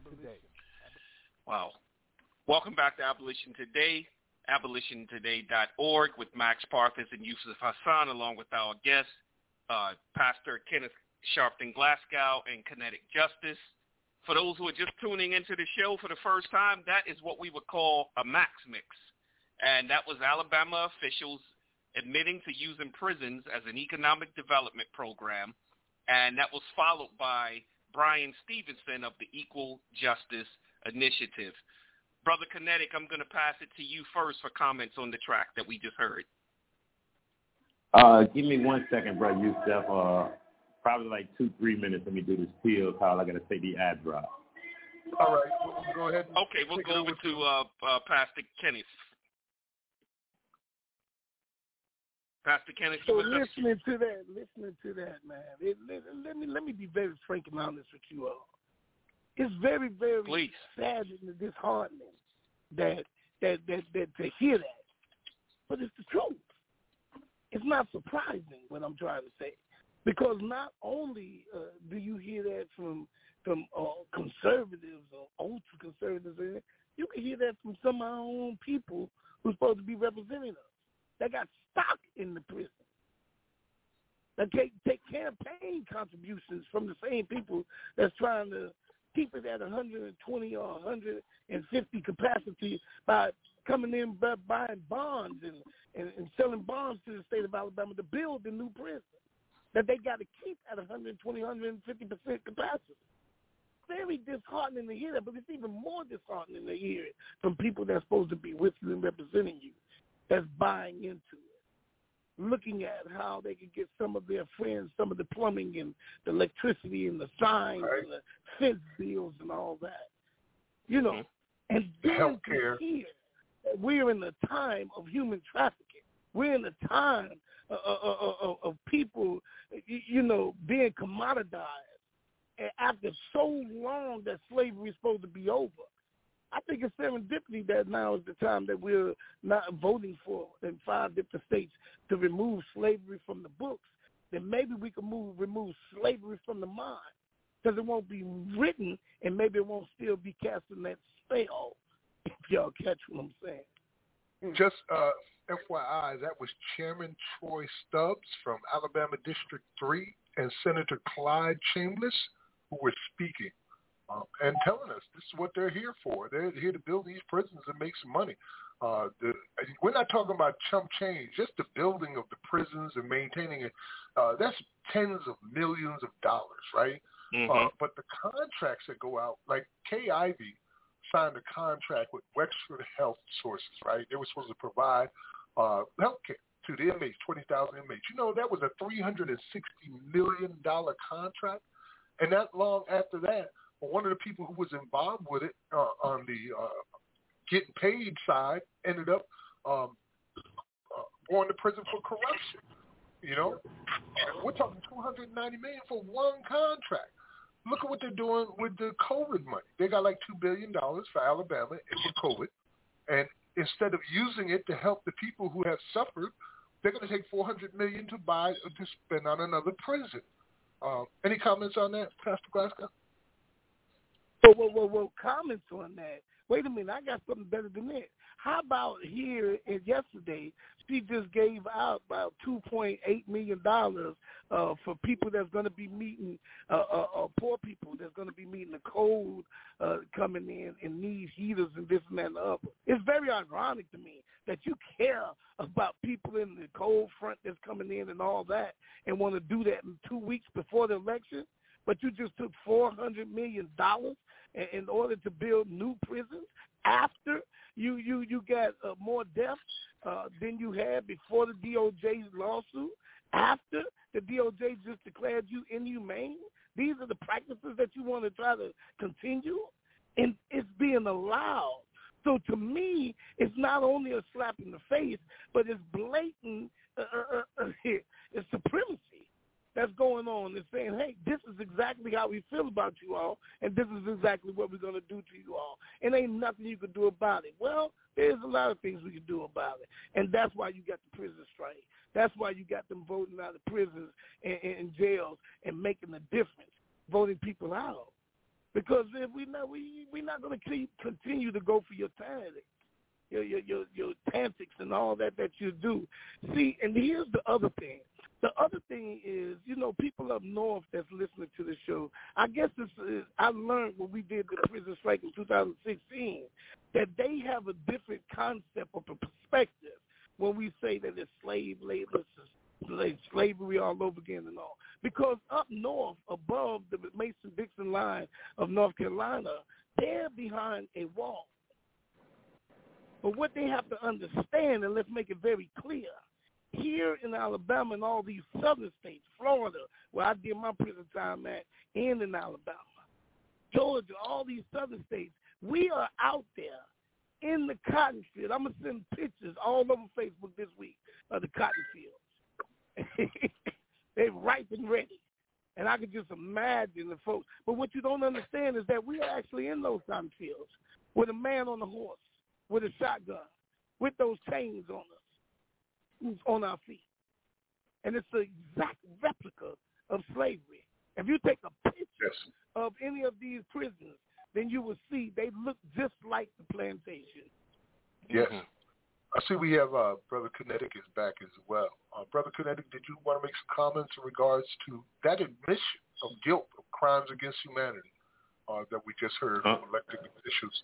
Wow. Welcome back to Abolition Today, abolition today dot org with Max Parthas and Yusuf Hassan, along with our guests, uh, Pastor Kenneth Sharpton Glasgow and Kinetic Justice. For those who are just tuning into the show for the first time, that is what we would call a Max Mix. And that was Alabama officials admitting to using prisons as an economic development program. And that was followed by Brian Stevenson of the Equal Justice Initiative. Brother Kinetic, I'm going to pass it to you first for comments on the track that we just heard. Uh, give me one second, brother Yusuf. Uh, probably like two, three minutes. Let me do this field call. I got to take the ad drop. All right, we'll go ahead. And okay, we'll go over to uh, uh, Pastor Kenneth. Pastor Kenneth, so listening to that, listening to that, man. It, let, let me let me be very frank and honest with you all. It's very, very Please. sad and disheartening that that that that to hear that, but it's the truth. It's not surprising what I'm trying to say, because not only uh, do you hear that from from uh, conservatives or ultra conservatives, you can hear that from some of our own people who's supposed to be representing us. They got stock in the prison. They take, take campaign contributions from the same people that's trying to keep it at one hundred twenty or one hundred fifty capacity by coming in by buying bonds and, and, and selling bonds to the state of Alabama to build the new prison that they got to keep at one hundred twenty, one hundred fifty percent capacity. Very disheartening to hear that, but it's even more disheartening to hear it from people that's supposed to be with you and representing you, that's buying into it, looking at how they could get some of their friends, some of the plumbing and the electricity and the signs right. and the fence bills and all that. You know, and then healthcare. To hear that we're in a time of human trafficking. We're in a time of, of, of, of people, you know, being commoditized after so long that slavery is supposed to be over. I think it's serendipity that now is the time that we're not voting for in five different states to remove slavery from the books. Then maybe we can move remove slavery from the mind, because it won't be written and maybe it won't still be casting that spell, if y'all catch what I'm saying. Just uh, F Y I, that was Chairman Troy Stubbs from Alabama District three and Senator Clyde Chambliss who were speaking. Um, and telling us this is what they're here for. They're here to build these prisons and make some money. Uh, the, we're not talking about chump change. Just the building of the prisons and maintaining it, uh, that's tens of millions of dollars, right? Mm-hmm. Uh, but the contracts that go out, like Kay Ivey signed a contract with Wexford Health Sources, right? They were supposed to provide uh, health care to the inmates, twenty thousand inmates. You know, that was a three hundred sixty million dollars contract. And not long after that, one of the people who was involved with it uh, on the uh, getting paid side ended up um, uh, going to prison for corruption. You know, uh, we're talking two hundred ninety million dollars for one contract. Look at what they're doing with the COVID money. They got like two billion dollars for Alabama and for COVID, and instead of using it to help the people who have suffered, they're going to take four hundred million dollars to buy to spend on another prison. Uh, any comments on that, Pastor Glasgow? Whoa, whoa, whoa, whoa, comments on that. Wait a minute, I got something better than that. How about here and yesterday, she just gave out about two point eight million dollars uh, for people that's going to be meeting, uh, uh, uh, poor people that's going to be meeting the cold uh, coming in and need heaters and this and that and the other. It's very ironic to me that you care about people in the cold front that's coming in and all that and want to do that in two weeks before the election, but you just took four hundred million dollars in order to build new prisons after you you you got uh, more deaths uh, than you had before the D O J's lawsuit, after the D O J just declared you inhumane. These are the practices that you want to try to continue, and it's being allowed. So to me, it's not only a slap in the face, but it's blatant uh, uh, uh, it's supremacy that's going on. It's saying, hey, this is exactly how we feel about you all, and this is exactly what we're going to do to you all. And ain't nothing you can do about it. Well, there's a lot of things we can do about it, and that's why you got the prison strike. That's why you got them voting out of prisons and, and, and jails and making a difference, voting people out. Because if we not we we not going to continue to go for your tactics, your your your your antics and all that that you do. See, and here's the other thing. The other thing is, you know, people up north that's listening to the show, I guess this is, I learned when we did the prison strike in two thousand sixteen, that they have a different concept of a perspective when we say that it's slave labor, slave, slavery all over again and all. Because up north, above the Mason-Dixon line of North Carolina, they're behind a wall. But what they have to understand, and let's make it very clear, here in Alabama and all these southern states, Florida, where I did my prison time at, and in Alabama, Georgia, all these southern states, we are out there in the cotton field. I'm going to send pictures all over Facebook this week of the cotton fields. They're ripe and ready. And I can just imagine the folks. But what you don't understand is that we are actually in those cotton fields with a man on a horse, with a shotgun, with those chains on us, who's on our feet. And it's the exact replica of slavery. If you take a picture yes. of any of these prisons, then you will see they look just like the plantation. Yes. Mm-hmm. I see we have uh, Brother Kinetic is back as well. Uh, Brother Kinetic, did you want to make some comments in regards to that admission of guilt of crimes against humanity uh, that we just heard uh, from elected officials?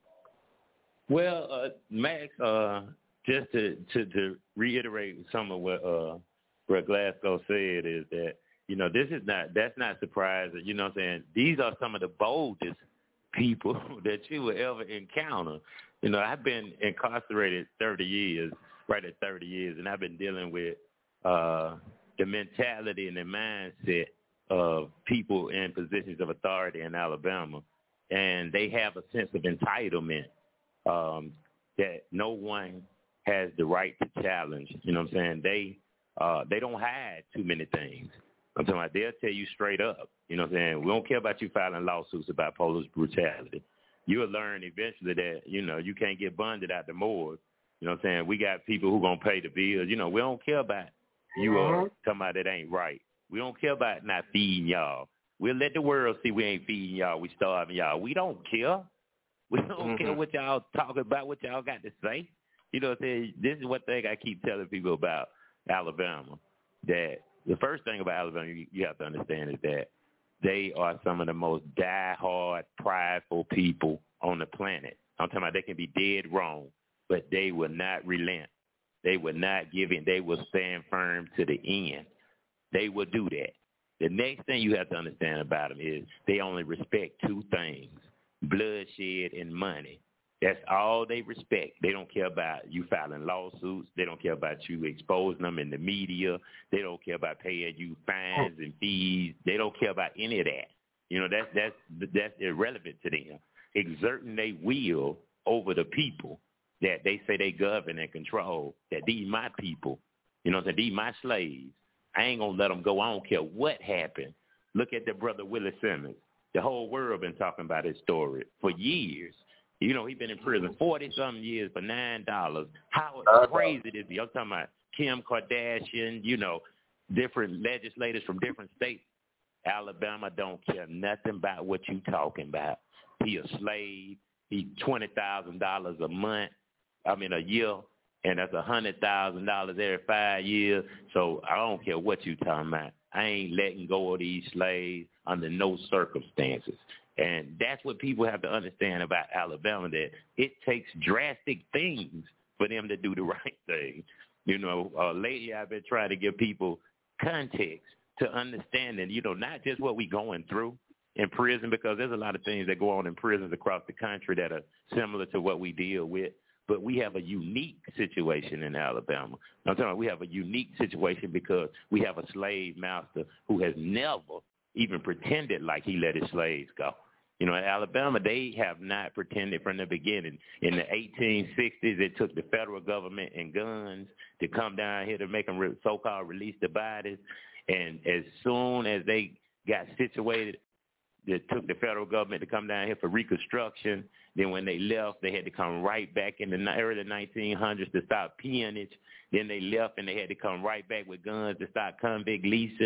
Well, uh, Max, uh, just to, to, to reiterate some of what uh, Brett Glasgow said is that, you know, this is not, that's not surprising. You know what I'm saying? These are some of the boldest people that you will ever encounter. You know, I've been incarcerated thirty years, right at thirty years, and I've been dealing with uh, the mentality and the mindset of people in positions of authority in Alabama, and they have a sense of entitlement um, that no one has the right to challenge. You know what I'm saying? They uh, they don't hide too many things. I'm talking about they'll tell you straight up. You know what I'm saying? We don't care about you filing lawsuits about police brutality. You'll learn eventually that, you know, you can't get bonded out the morgue. You know what I'm saying? We got people who going to pay the bills. You know, we don't care about you uh, talking about it ain't right. We don't care about not feeding y'all. We'll let the world see we ain't feeding y'all. We starving y'all. We don't care. We don't mm-hmm. care what y'all talking about, what y'all got to say. You know what I'm saying? This is one thing I keep telling people about Alabama, that the first thing about Alabama you, you have to understand is that they are some of the most die-hard, prideful people on the planet. I'm talking about they can be dead wrong, but they will not relent. They will not give in. They will stand firm to the end. They will do that. The next thing you have to understand about them is they only respect two things, bloodshed and money. That's all they respect. They don't care about you filing lawsuits. They don't care about you exposing them in the media. They don't care about paying you fines and fees. They don't care about any of that. You know, that's that's that's irrelevant to them. Exerting their will over the people that they say they govern and control, that these my people, you know, that these my slaves. I ain't going to let them go. I don't care what happened. Look at the brother Willie Simmons. The whole world been talking about his story for years. You know, he's been in prison forty-something years for nine dollars. How crazy is he? I'm talking about Kim Kardashian, you know, different legislators from different states. Alabama don't care nothing about what you talking about. He a slave. He twenty thousand dollars a month, I mean a year, and that's one hundred thousand dollars every five years. So I don't care what you talking about. I ain't letting go of these slaves under no circumstances. And that's what people have to understand about Alabama, that it takes drastic things for them to do the right thing. You know, uh, lately I've been trying to give people context to understanding, you know, not just what we going through in prison, because there's a lot of things that go on in prisons across the country that are similar to what we deal with. But we have a unique situation in Alabama. I'm talking about we have a unique situation because we have a slave master who has never even pretended like he let his slaves go. You know, in Alabama, they have not pretended from the beginning. In the eighteen sixties, it took the federal government and guns to come down here to make them re- so-called release the bodies. And as soon as they got situated, it took the federal government to come down here for reconstruction. Then when they left, they had to come right back in the early nineteen hundreds to stop peonage. Then they left and they had to come right back with guns to stop convict leasing.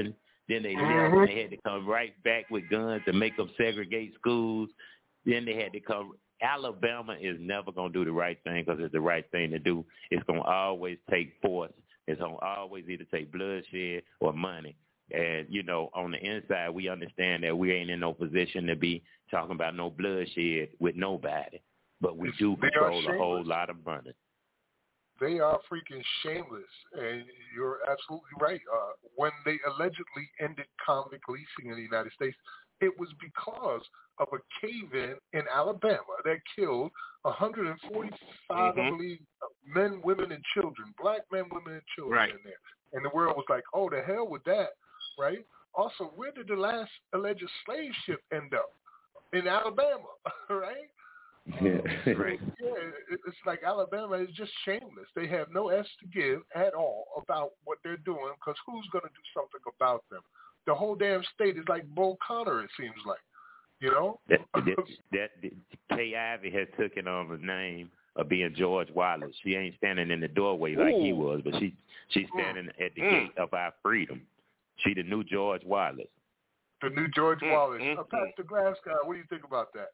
Then they mm-hmm. left. They had to come right back with guns to make them segregate schools. Then they had to come. Alabama is never going to do the right thing because it's the right thing to do. It's going to always take force. It's going to always either take bloodshed or money. And, you know, on the inside, we understand that we ain't in no position to be talking about no bloodshed with nobody. But we do control a whole lot of money. They are freaking shameless. And you're absolutely right. Uh, when they allegedly ended convict leasing in the United States, it was because of a cave-in in Alabama that killed one hundred forty-five, mm-hmm. I believe, men, women, and children, black men, women, and children right. in there. And the world was like, oh, the hell with that, right? Also, where did the last alleged slave ship end up? In Alabama, right? Yeah. Um, right. Yeah, it's like Alabama is just shameless. They have no S to give at all about what they're doing because who's going to do something about them? The whole damn state is like Bull Connor, it seems like, you know? That, that, that, that Kay Ivey has taken on the name of being George Wallace. She ain't standing in the doorway like Ooh. he was, but she she's standing mm. at the mm. gate of our freedom. She the new George Wallace. The new George mm. Wallace. Mm. Uh, Pastor Glasgow, what do you think about that?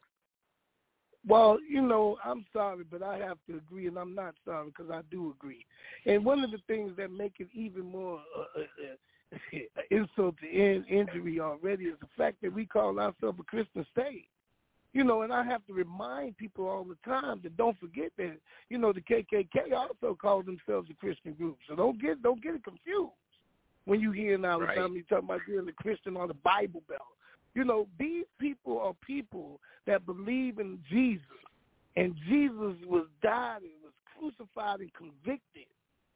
Well, you know, I'm sorry, but I have to agree, and I'm not sorry because I do agree. And one of the things that make it even more uh, uh, uh, insult to in, injury already is the fact that we call ourselves a Christian state. You know, and I have to remind people all the time that don't forget that, you know, the K K K also calls themselves a Christian group. So don't get don't get it confused when you hear now the time you talking about being a Christian or the Bible Belt. You know, these people are people that believe in Jesus, and Jesus was died and was crucified and convicted,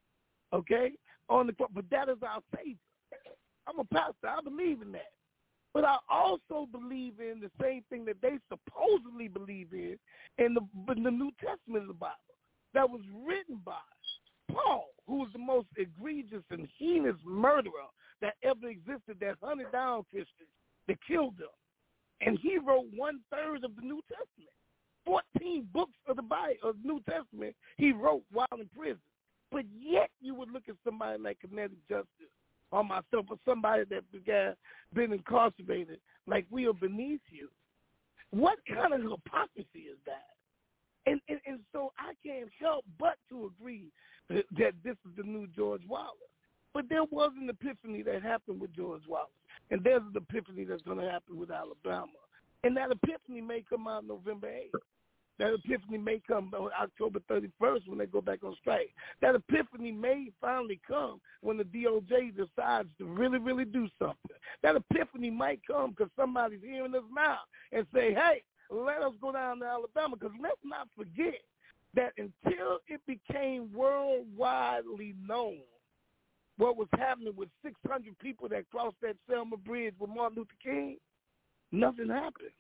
okay, on the cross. But that is our Savior. I'm a pastor. I believe in that. But I also believe in the same thing that they supposedly believe in in the, in the New Testament of the Bible that was written by Paul, who was the most egregious and heinous murderer that ever existed, that hunted down Christians, that killed them. And he wrote one-third of the New Testament. fourteen books of the Bible, of the New Testament, he wrote while in prison. But yet you would look at somebody like Kinetic Justice or myself or somebody that began, been incarcerated like we are beneath you. What kind of hypocrisy is that? And, and, and so I can't help but to agree that, that this is the new George Wallace. But there was an epiphany that happened with George Wallace. And there's an epiphany that's going to happen with Alabama. And that epiphany may come out November eighth. That epiphany may come on October thirty-first when they go back on strike. That epiphany may finally come when the D O J decides to really, really do something. That epiphany might come because somebody's hearing us now and say, hey, let us go down to Alabama. Because let's not forget that until it became worldwidely known what was happening with six hundred people that crossed that Selma Bridge with Martin Luther King, nothing happened.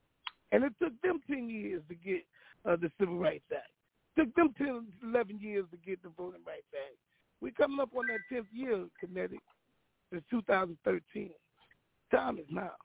And it took them ten years to get uh, the Civil Rights Act. It took them ten, eleven years to get the Voting Rights Act. We're coming up on that tenth year, Kinetic. It's two thousand thirteen. Time is now.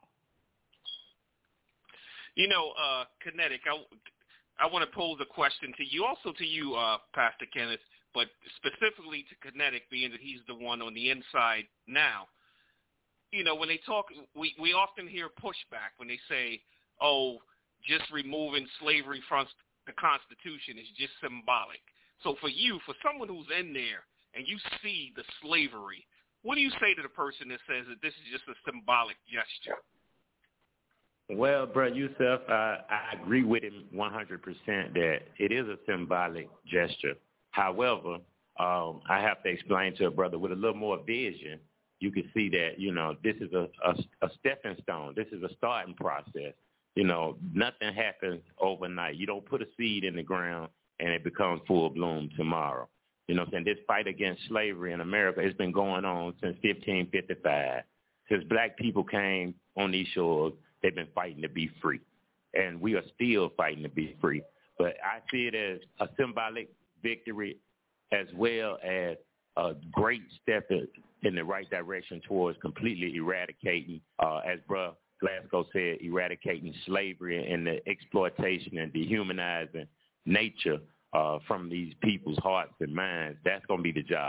You know, uh, Kinetic, I, I want to pose a question to you, also to you, uh, Pastor Kenneth, but specifically to Kinetic, being that he's the one on the inside now. You know, when they talk, we, we often hear pushback when they say, oh, just removing slavery from the Constitution is just symbolic. So for you, for someone who's in there and you see the slavery, what do you say to the person that says that this is just a symbolic gesture? Well, Brother Yusuf, uh, I agree with him one hundred percent that it is a symbolic gesture. However, um, I have to explain to a brother with a little more vision, you can see that, you know, this is a, a, a stepping stone. This is a starting process. You know, nothing happens overnight. You don't put a seed in the ground and it becomes full bloom tomorrow. You know what I'm saying? This fight against slavery in America has been going on since fifteen fifty-five. Since black people came on these shores, they've been fighting to be free. And we are still fighting to be free. But I see it as a symbolic victory as well as a great step in the right direction towards completely eradicating, uh, as Bruh Glasgow said, eradicating slavery and the exploitation and dehumanizing nature uh, from these people's hearts and minds. That's going to be the job.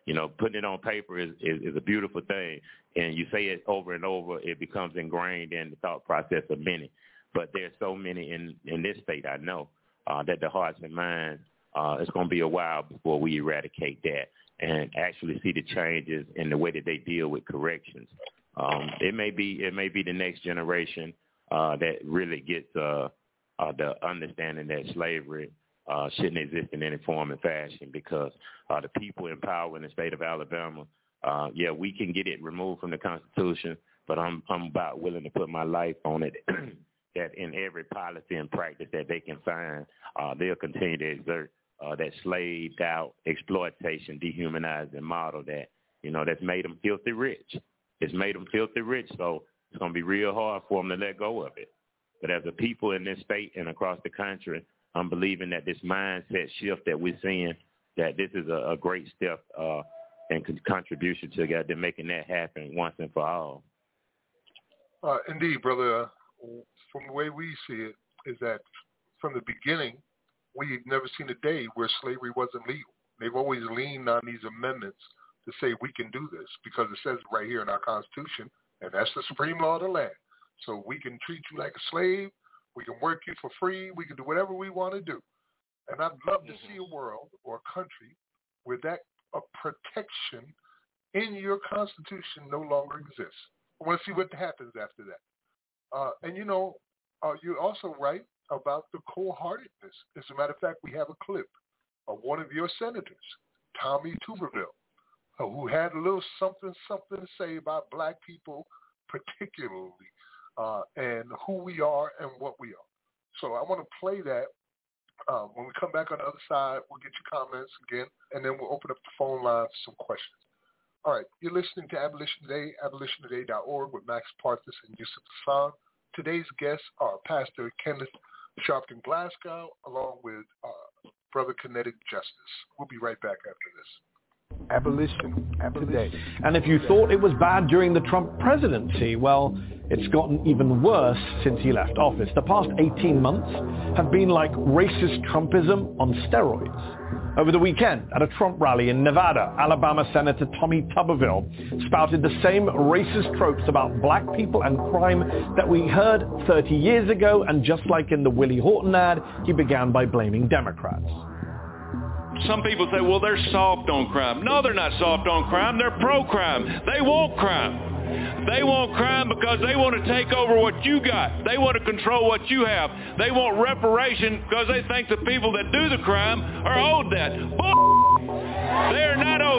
You know, putting it on paper is, is, is a beautiful thing, and you say it over and over, it becomes ingrained in the thought process of many. But there's so many in, in this state, I know, uh, that the hearts and minds, uh, it's going to be a while before we eradicate that and actually see the changes in the way that they deal with corrections. Um, it may be it may be the next generation uh, that really gets uh, uh, the understanding that slavery uh, shouldn't exist in any form and fashion, because uh, the people in power in the state of Alabama, uh, yeah, we can get it removed from the Constitution, but I'm I'm about willing to put my life on it that in every policy and practice that they can find, uh, they'll continue to exert uh, that slaved out exploitation, dehumanizing model that, you know, that's made them filthy rich. It's made them filthy rich, so it's going to be real hard for them to let go of it. But as a people in this state and across the country, I'm believing that this mindset shift that we're seeing, that this is a, a great step uh, and con- contribution to, to making that happen once and for all. Uh, indeed, brother. From the way we see it, is that from the beginning, we've never seen a day where slavery wasn't legal. They've always leaned on these amendments to say we can do this because it says right here in our Constitution, and that's the supreme law of the land. So we can treat you like a slave. We can work you for free. We can do whatever we want to do. And I'd love to see a world or a country where that uh, protection in your Constitution no longer exists. I want to see what happens after that. Uh, and, you know, uh, you're also right about the cold-heartedness. As a matter of fact, we have a clip of one of your senators, Tommy Tuberville, uh, who had a little something, something to say about black people particularly, uh, and who we are and what we are. So I want to play that. Uh, when we come back on the other side, we'll get your comments again, and then we'll open up the phone line for some questions. All right, you're listening to Abolition Today, abolition today dot org with Max Parthas and Yusuf Hassan. Today's guests are Pastor Kenneth Sharpton Glasgow, along with uh, Brother Kinetic Justice. We'll be right back after this. Abolition, abolition today. And if you thought it was bad during the Trump presidency, well, it's gotten even worse since he left office. The past eighteen months have been like racist Trumpism on steroids. Over the weekend, at a Trump rally in Nevada, Alabama Senator Tommy Tuberville spouted the same racist tropes about black people and crime that we heard thirty years ago, and just like in the Willie Horton ad, he began by blaming Democrats. Some people say, well, they're soft on crime. No, they're not soft on crime. They're pro-crime. They want crime. They want crime because they want to take over what you got. They want to control what you have. They want reparation because they think the people that do the crime are owed that. Bull! They are not owed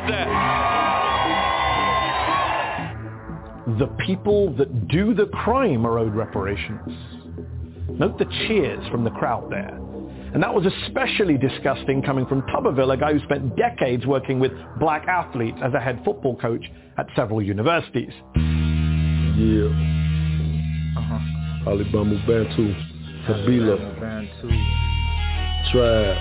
that. The people that do the crime are owed reparations. Note the cheers from the crowd there. And that was especially disgusting coming from Tuberville, a guy who spent decades working with black athletes as a head football coach at several universities. Yeah. Uh-huh. Alabama Bantu, Kabila, Bantu, Tribe.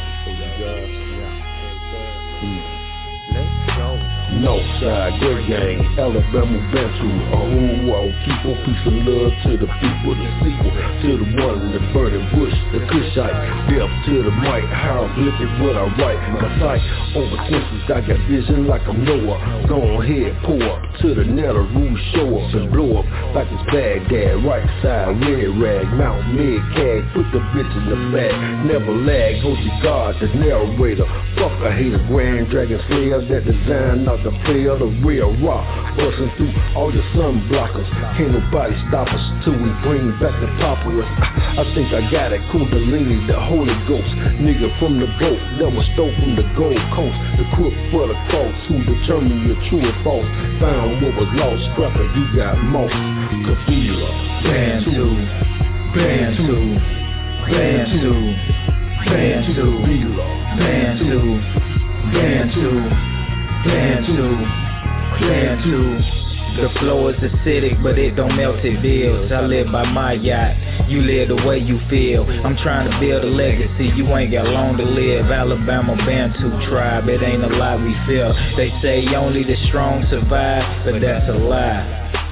Mm. Let's go. Northside, Great Gang, Alabama Bantu, a whole wall, keep on peace and love to the people, the sequel, to the one, the burning bush, the Kushite, death to the mic, how I'm looking what I write, my sight, over senses, I got vision like I'm Noah, go ahead, pour up to the netter, rule show up and blow up like it's Baghdad, right side, red rag, Mount Mid Cag, put the bitch in the bag, never lag, hold your guard, the narrator, fuck I hate a Grand Dragon Slayer, that design not the player, the real rock, busting through all your sun blockers. Can't nobody stop us till we bring back the populace. I, I think I got it, Kundalini, the Holy Ghost, nigga from the boat that was stole from the Gold Coast, the crook for the cross, who determined your true or false, found what was lost, scrapper, you got most. Kabila, Bantu, Bantu, Bantu, Bantu, Bantu, Bantu, Bantu, Bantu. The flow is acidic, but it don't melt it bills. I live by my yacht, you live the way you feel. I'm trying to build a legacy, you ain't got long to live. Alabama Bantu tribe, it ain't a lie we feel. They say only the strong survive, but that's a lie.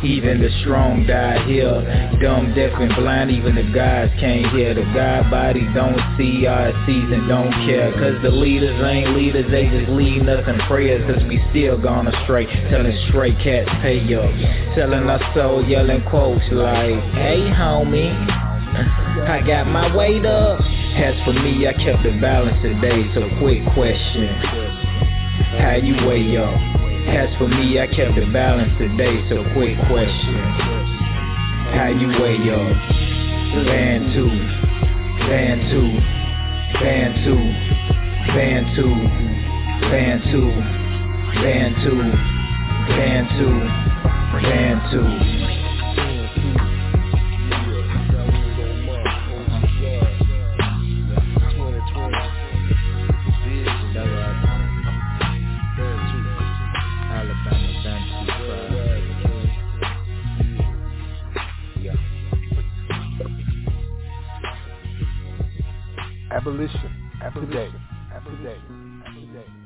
Even the strong die here. Dumb, deaf, and blind, even the guys can't hear. The God body don't see, our sees and don't care. Cause the leaders ain't leaders, they just leading us in prayers. Cause we still gone astray, telling stray cats pay up. Telling our soul, yelling quotes like, hey homie, I got my weight up. As for me, I kept the balance today, so quick question, how you weigh up? As for me, I kept the balance today, so quick question, how you weigh up? Van two, van two, van two, van two, van two, van two, van two, van two. Abolition, abolition, abolition, abolition.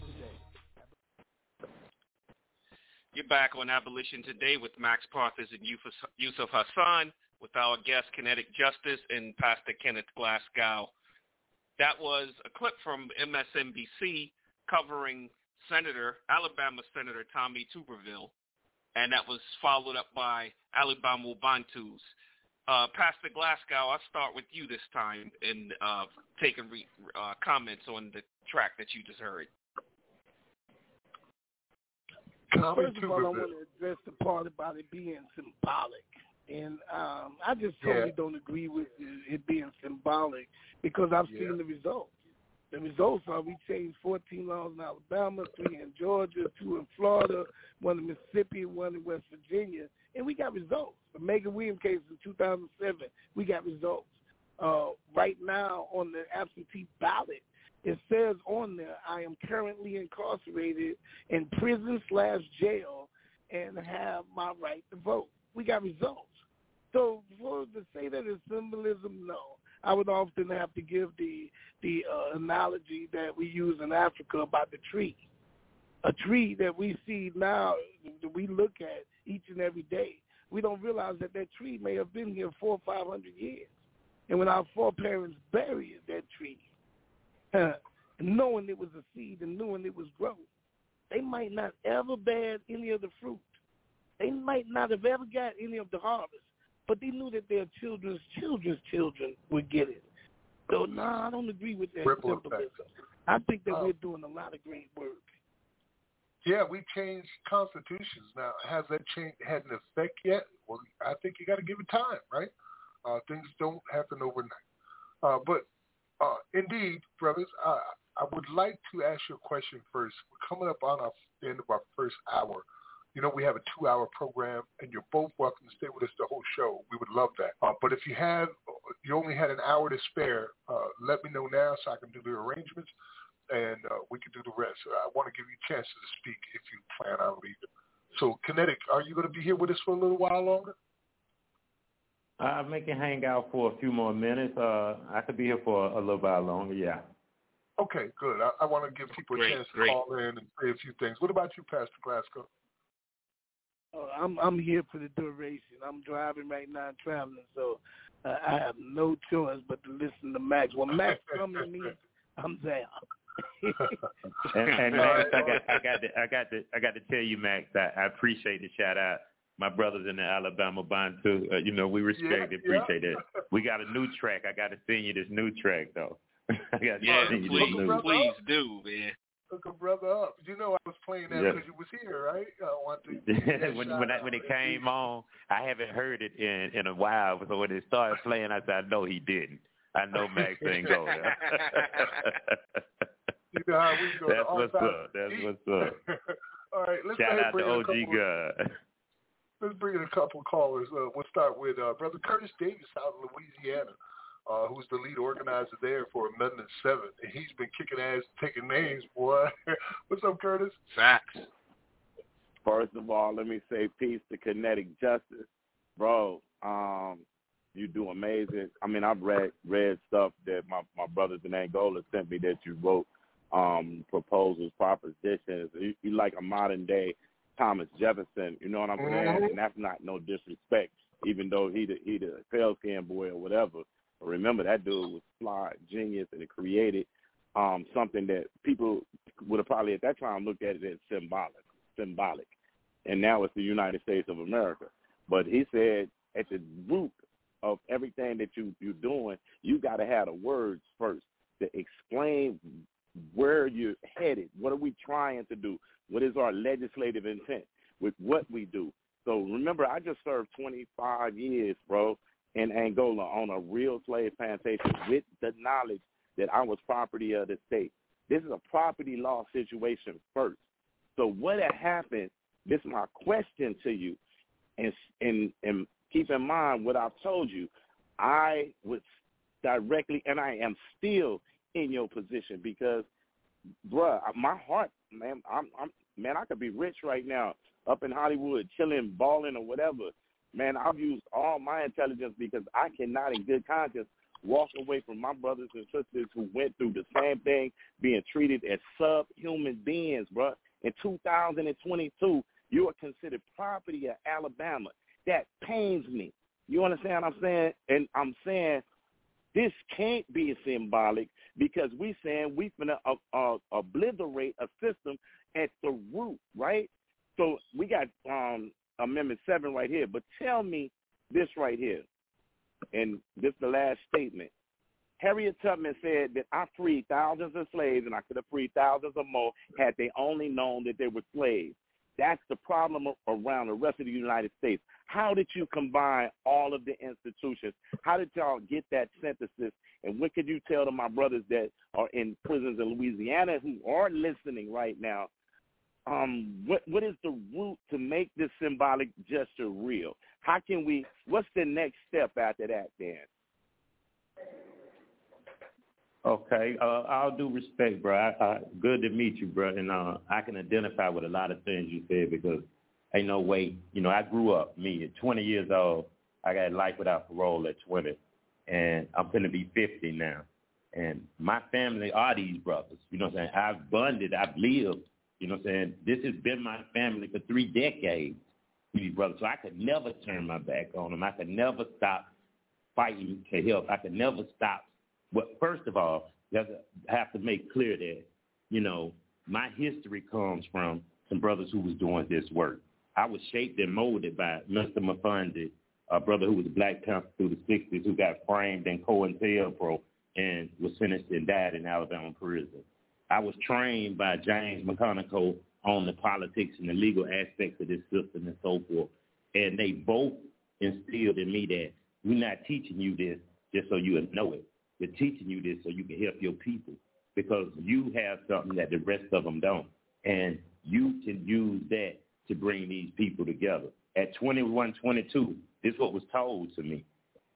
You're back on Abolition Today with Max Parthas and Yusuf Hassan with our guest, Kinetic Justice, and Pastor Kenneth Glasgow. That was a clip from M S N B C covering Senator, Alabama Senator Tommy Tuberville, and that was followed up by Alabama Bantus. Uh, Pastor Glasgow, I'll start with you this time and uh, taking re- uh, comments on the track that you just heard. First of all, I want to address the part about it being symbolic. And um, I just totally yeah. don't agree with it being symbolic because I've yeah. seen the results. The results are we changed fourteen laws in Alabama, three in Georgia, two in Florida, one in Mississippi, one in West Virginia, and we got results. The Megan Williams case in two thousand seven, we got results. Uh, right now on the absentee ballot, it says on there, I am currently incarcerated in prison slash jail and have my right to vote. We got results. So for to say that it's symbolism, no. I would often have to give the the uh, analogy that we use in Africa about the tree. A tree that we see now, that we look at each and every day, we don't realize that that tree may have been here four or five hundred years. And when our foreparents buried that tree, uh, knowing it was a seed and knowing it was grown, they might not ever bear any of the fruit. They might not have ever got any of the harvest, but they knew that their children's children's children would get it. So, no, nah, I don't agree with that symbolism. I think that uh, we're doing a lot of great work. Yeah, we changed constitutions. Now, has that change had an effect yet? Well, I think you got to give it time, right? Uh, things don't happen overnight. Uh, but uh, indeed, brothers, I, I would like to ask you a question first. We're coming up on our, the end of our first hour. You know, we have a two-hour program, and you're both welcome to stay with us the whole show. We would love that. Uh, but if you have, you only had an hour to spare, uh, let me know now so I can do the arrangements, and uh, we can do the rest. I want to give you chances to speak if you plan on leaving. So, Kinetic, are you going to be here with us for a little while longer? I may can hang out for a few more minutes. Uh, I could be here for a little while longer, yeah. Okay, good. I, I want to give people great, a chance to great. call in and say a few things. What about you, Pastor Glasgow? Uh, I'm I'm here for the duration. I'm driving right now and traveling, so uh, I have no choice but to listen to Max. When Max comes to me, I'm there. and, and Max, I got I got to, I got to I got to tell you, Max, I, I appreciate the shout out. My brothers in the Alabama Bantu, uh, you know, we respect yeah, it, appreciate yeah. it. We got a new track. I got to send you this new track, though. I got to yeah, send you please, this new. please do, man. Hook a brother up. You know I was playing that because yeah. you was here, right? I want to when when, I, when it came on, I haven't heard it in, in a while. So when it started playing, I said, I know he didn't. I know Max ain't go there. You know how we go. That's what's up. That's what's up. All right, let's shout out to O G God. Let's bring in a couple of callers. Uh, we'll start with uh, Brother Curtis Davis out of Louisiana, uh, who's the lead organizer there for Amendment seven. And he's been kicking ass, taking names, boy. What's up, Curtis? Facts. First of all, let me say peace to Kinetic Justice. Bro, um, you do amazing. I mean, I've read read stuff that my, my brothers in Angola sent me that you wrote, um, proposals, propositions. You, you like a modern-day Thomas Jefferson. You know what I'm saying? Mm-hmm. And that's not no disrespect, even though he the, he the pale skin boy or whatever. But remember, that dude was fly, genius, and it created um, something that people would have probably at that time looked at it as symbolic, symbolic. And now it's the United States of America. But he said at the root of everything that you, you're doing, you got to have the words first to explain where you're headed. What are we trying to do? What is our legislative intent with what we do? So remember, I just served twenty-five years, bro, in Angola on a real slave plantation with the knowledge that I was property of the state. This is a property law situation first. So what had happened, this is my question to you, and, and, and keep in mind what I've told you. I was directly, and I am still in your position because, bruh, my heart, man, I'm, I'm, man, I could be rich right now up in Hollywood, chilling, balling, or whatever. Man, I've used all my intelligence because I cannot in good conscience walk away from my brothers and sisters who went through the same thing, being treated as subhuman beings, bruh. In two thousand twenty-two, you are considered property of Alabama. That pains me. You understand what I'm saying? And I'm saying this can't be symbolic because we saying we finna uh, uh, obliterate a system at the root, right? So we got um, Amendment seven right here. But tell me this right here, and this is the last statement. Harriet Tubman said that I freed thousands of slaves, and I could have freed thousands of more had they only known that they were slaves. That's the problem around the rest of the United States. How did you combine all of the institutions? How did y'all get that synthesis? And what could you tell to my brothers that are in prisons in Louisiana who are listening right now? Um, what what is the root to make this symbolic gesture real? How can we, what's the next step after that then? Okay, uh, all due respect, bro. I, I, good to meet you, bro. And uh, I can identify with a lot of things you said because ain't no way, you know, I grew up, me, at twenty years old, I got life without parole at twenty, and I'm going to be fifty now. And my family are these brothers, you know what I'm saying? I've bonded, I've lived, you know what I'm saying? This has been my family for three decades, these brothers. So I could never turn my back on them. I could never stop fighting to help. I could never stop. Well, first of all, I have to make clear that, you know, my history comes from some brothers who was doing this work. I was shaped and molded by Mister Mafundi, a brother who was a Black Panther through the sixties, who got framed in COINTELPRO and was sentenced and died in Alabama prison. I was trained by James McConaughey on the politics and the legal aspects of this system and so forth. And they both instilled in me that we're not teaching you this just so you know it. We're teaching you this so you can help your people because you have something that the rest of them don't. And you can use that to bring these people together. At twenty-one, twenty-two, this is what was told to me.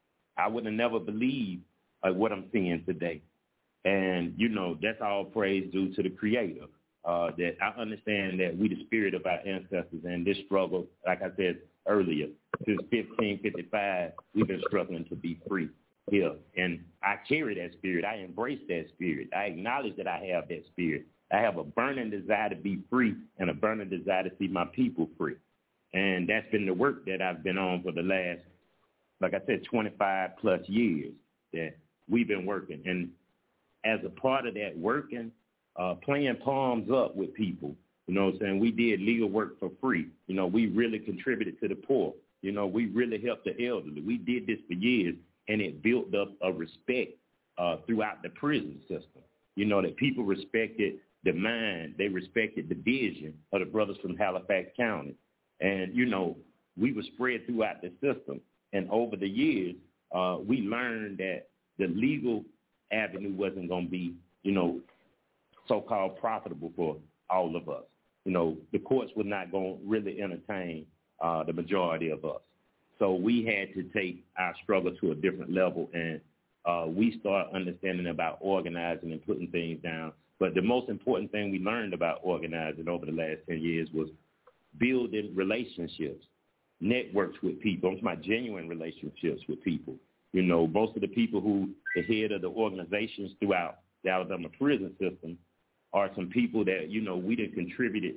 I would have never believed uh, what I'm seeing today. And, you know, that's all praise due to the Creator. Uh, that I understand that we the spirit of our ancestors and this struggle, like I said earlier, since fifteen fifty-five, we've been struggling to be free. Here. And I carry that spirit. I embrace that spirit. I acknowledge that I have that spirit. I have a burning desire to be free and a burning desire to see my people free. And that's been the work that I've been on for the last, like I said, twenty-five plus years that we've been working. And as a part of that working, uh, playing palms up with people, you know what I'm saying? We did legal work for free. You know, we really contributed to the poor. You know, we really helped the elderly. We did this for years. And it built up a respect uh, throughout the prison system. You know, that people respected the mind. They respected the vision of the brothers from Halifax County. And, you know, we were spread throughout the system. And over the years, uh, we learned that the legal avenue wasn't going to be, you know, so-called profitable for all of us. You know, the courts were not going to really entertain uh, the majority of us. So we had to take our struggle to a different level, and uh, we start understanding about organizing and putting things down. But the most important thing we learned about organizing over the last ten years was building relationships, networks with people. I'm talking about genuine relationships with people. You know, most of the people who are head of the organizations throughout the Alabama prison system are some people that, you know, we done contributed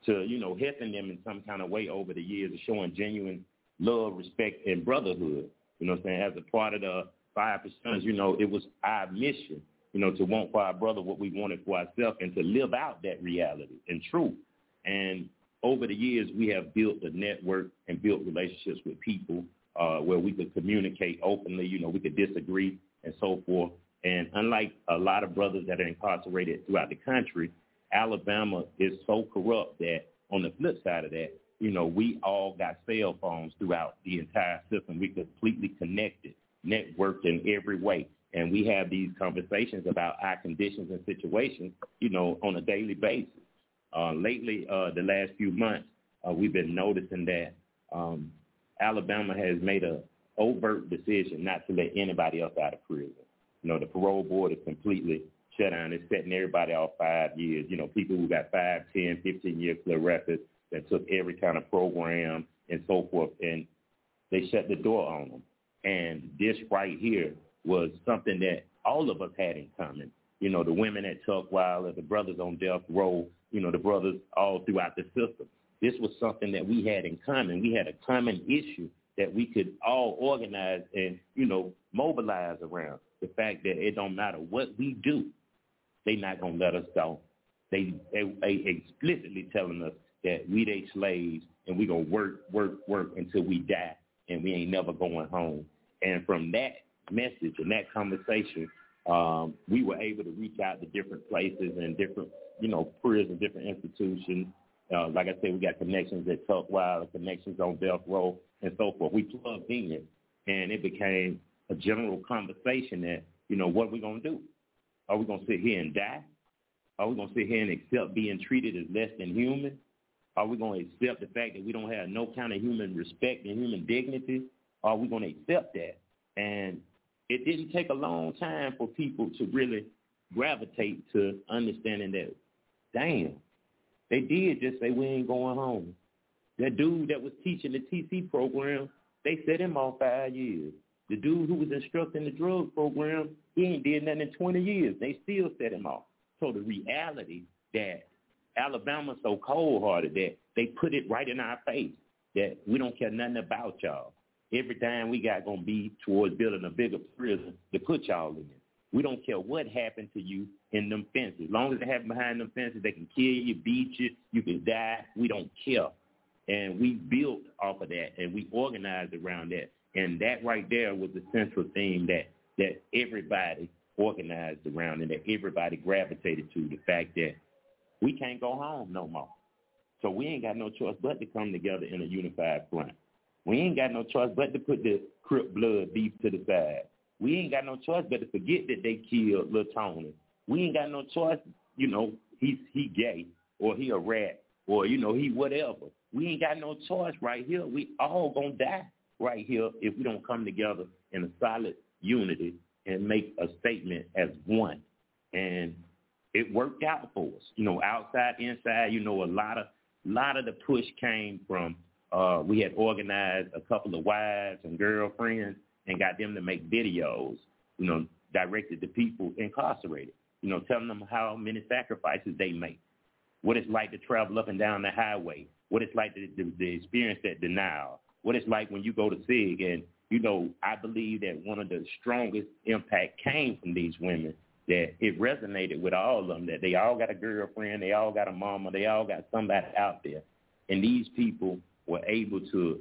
to, you know, helping them in some kind of way over the years, showing genuine love, respect, and brotherhood. You know what I'm saying? As a part of the Five Percenters, you know, it was our mission, you know, to want for our brother what we wanted for ourselves and to live out that reality and truth. And over the years, we have built a network and built relationships with people uh, where we could communicate openly, you know, we could disagree and so forth. And unlike a lot of brothers that are incarcerated throughout the country, Alabama is so corrupt that on the flip side of that, you know, we all got cell phones throughout the entire system. We completely connected, networked in every way. And we have these conversations about our conditions and situations, you know, on a daily basis. Uh, lately, uh, the last few months, uh, we've been noticing that um, Alabama has made a overt decision not to let anybody else out of prison. You know, the parole board is completely shut down. It's setting everybody off five years. You know, people who got five, ten, fifteen-year clear records that took every kind of program and so forth, and they shut the door on them. And this right here was something that all of us had in common. You know, the women at Tuckweiler, the brothers on death row, you know, the brothers all throughout the system. This was something that we had in common. We had a common issue that we could all organize and, you know, mobilize around. The fact that it don't matter what we do, they not going to let us go. They, they, they explicitly telling us that we they slaves and we going to work, work, work until we die and we ain't never going home. And from that message and that conversation, um, we were able to reach out to different places and different, you know, prisons, different institutions. Uh, like I said, we got connections at Tuckweiler, connections on Death Row, and so forth. We plugged in, and it became a general conversation that, you know, what are we going to do? Are we going to sit here and die? Are we going to sit here and accept being treated as less than human? Are we going to accept the fact that we don't have no kind of human respect and human dignity? Are we going to accept that? And it didn't take a long time for people to really gravitate to understanding that, damn, they did just say we ain't going home. That dude that was teaching the T C program, they set him off five years. The dude who was instructing the drug program, he ain't did nothing in twenty years. They still set him off. So the reality that Alabama's so cold-hearted that they put it right in our face that we don't care nothing about y'all. Everything we got going to be towards building a bigger prison to put y'all in. We don't care what happened to you in them fences. As long as they have behind them fences, they can kill you, beat you, you can die. We don't care. And we built off of that, and we organized around that. And that right there was the central theme that, that everybody organized around and that everybody gravitated to, the fact that we can't go home no more. So we ain't got no choice but to come together in a unified front. We ain't got no choice but to put the Crip blood beef to the side. We ain't got no choice but to forget that they killed Lil Tony. We ain't got no choice, you know, he's he gay or he a rat or, you know, he whatever. We ain't got no choice right here. We all gonna die right here if we don't come together in a solid unity and make a statement as one. And it worked out for us. You know, outside, inside, you know, a lot of lot of the push came from uh, we had organized a couple of wives and girlfriends and got them to make videos, you know, directed to people incarcerated, you know, telling them how many sacrifices they make, what it's like to travel up and down the highway, what it's like to, to, to experience that denial, what it's like when you go to SIG. And, you know, I believe that one of the strongest impact came from these women, that it resonated with all of them, that they all got a girlfriend, they all got a mama, they all got somebody out there. And these people were able to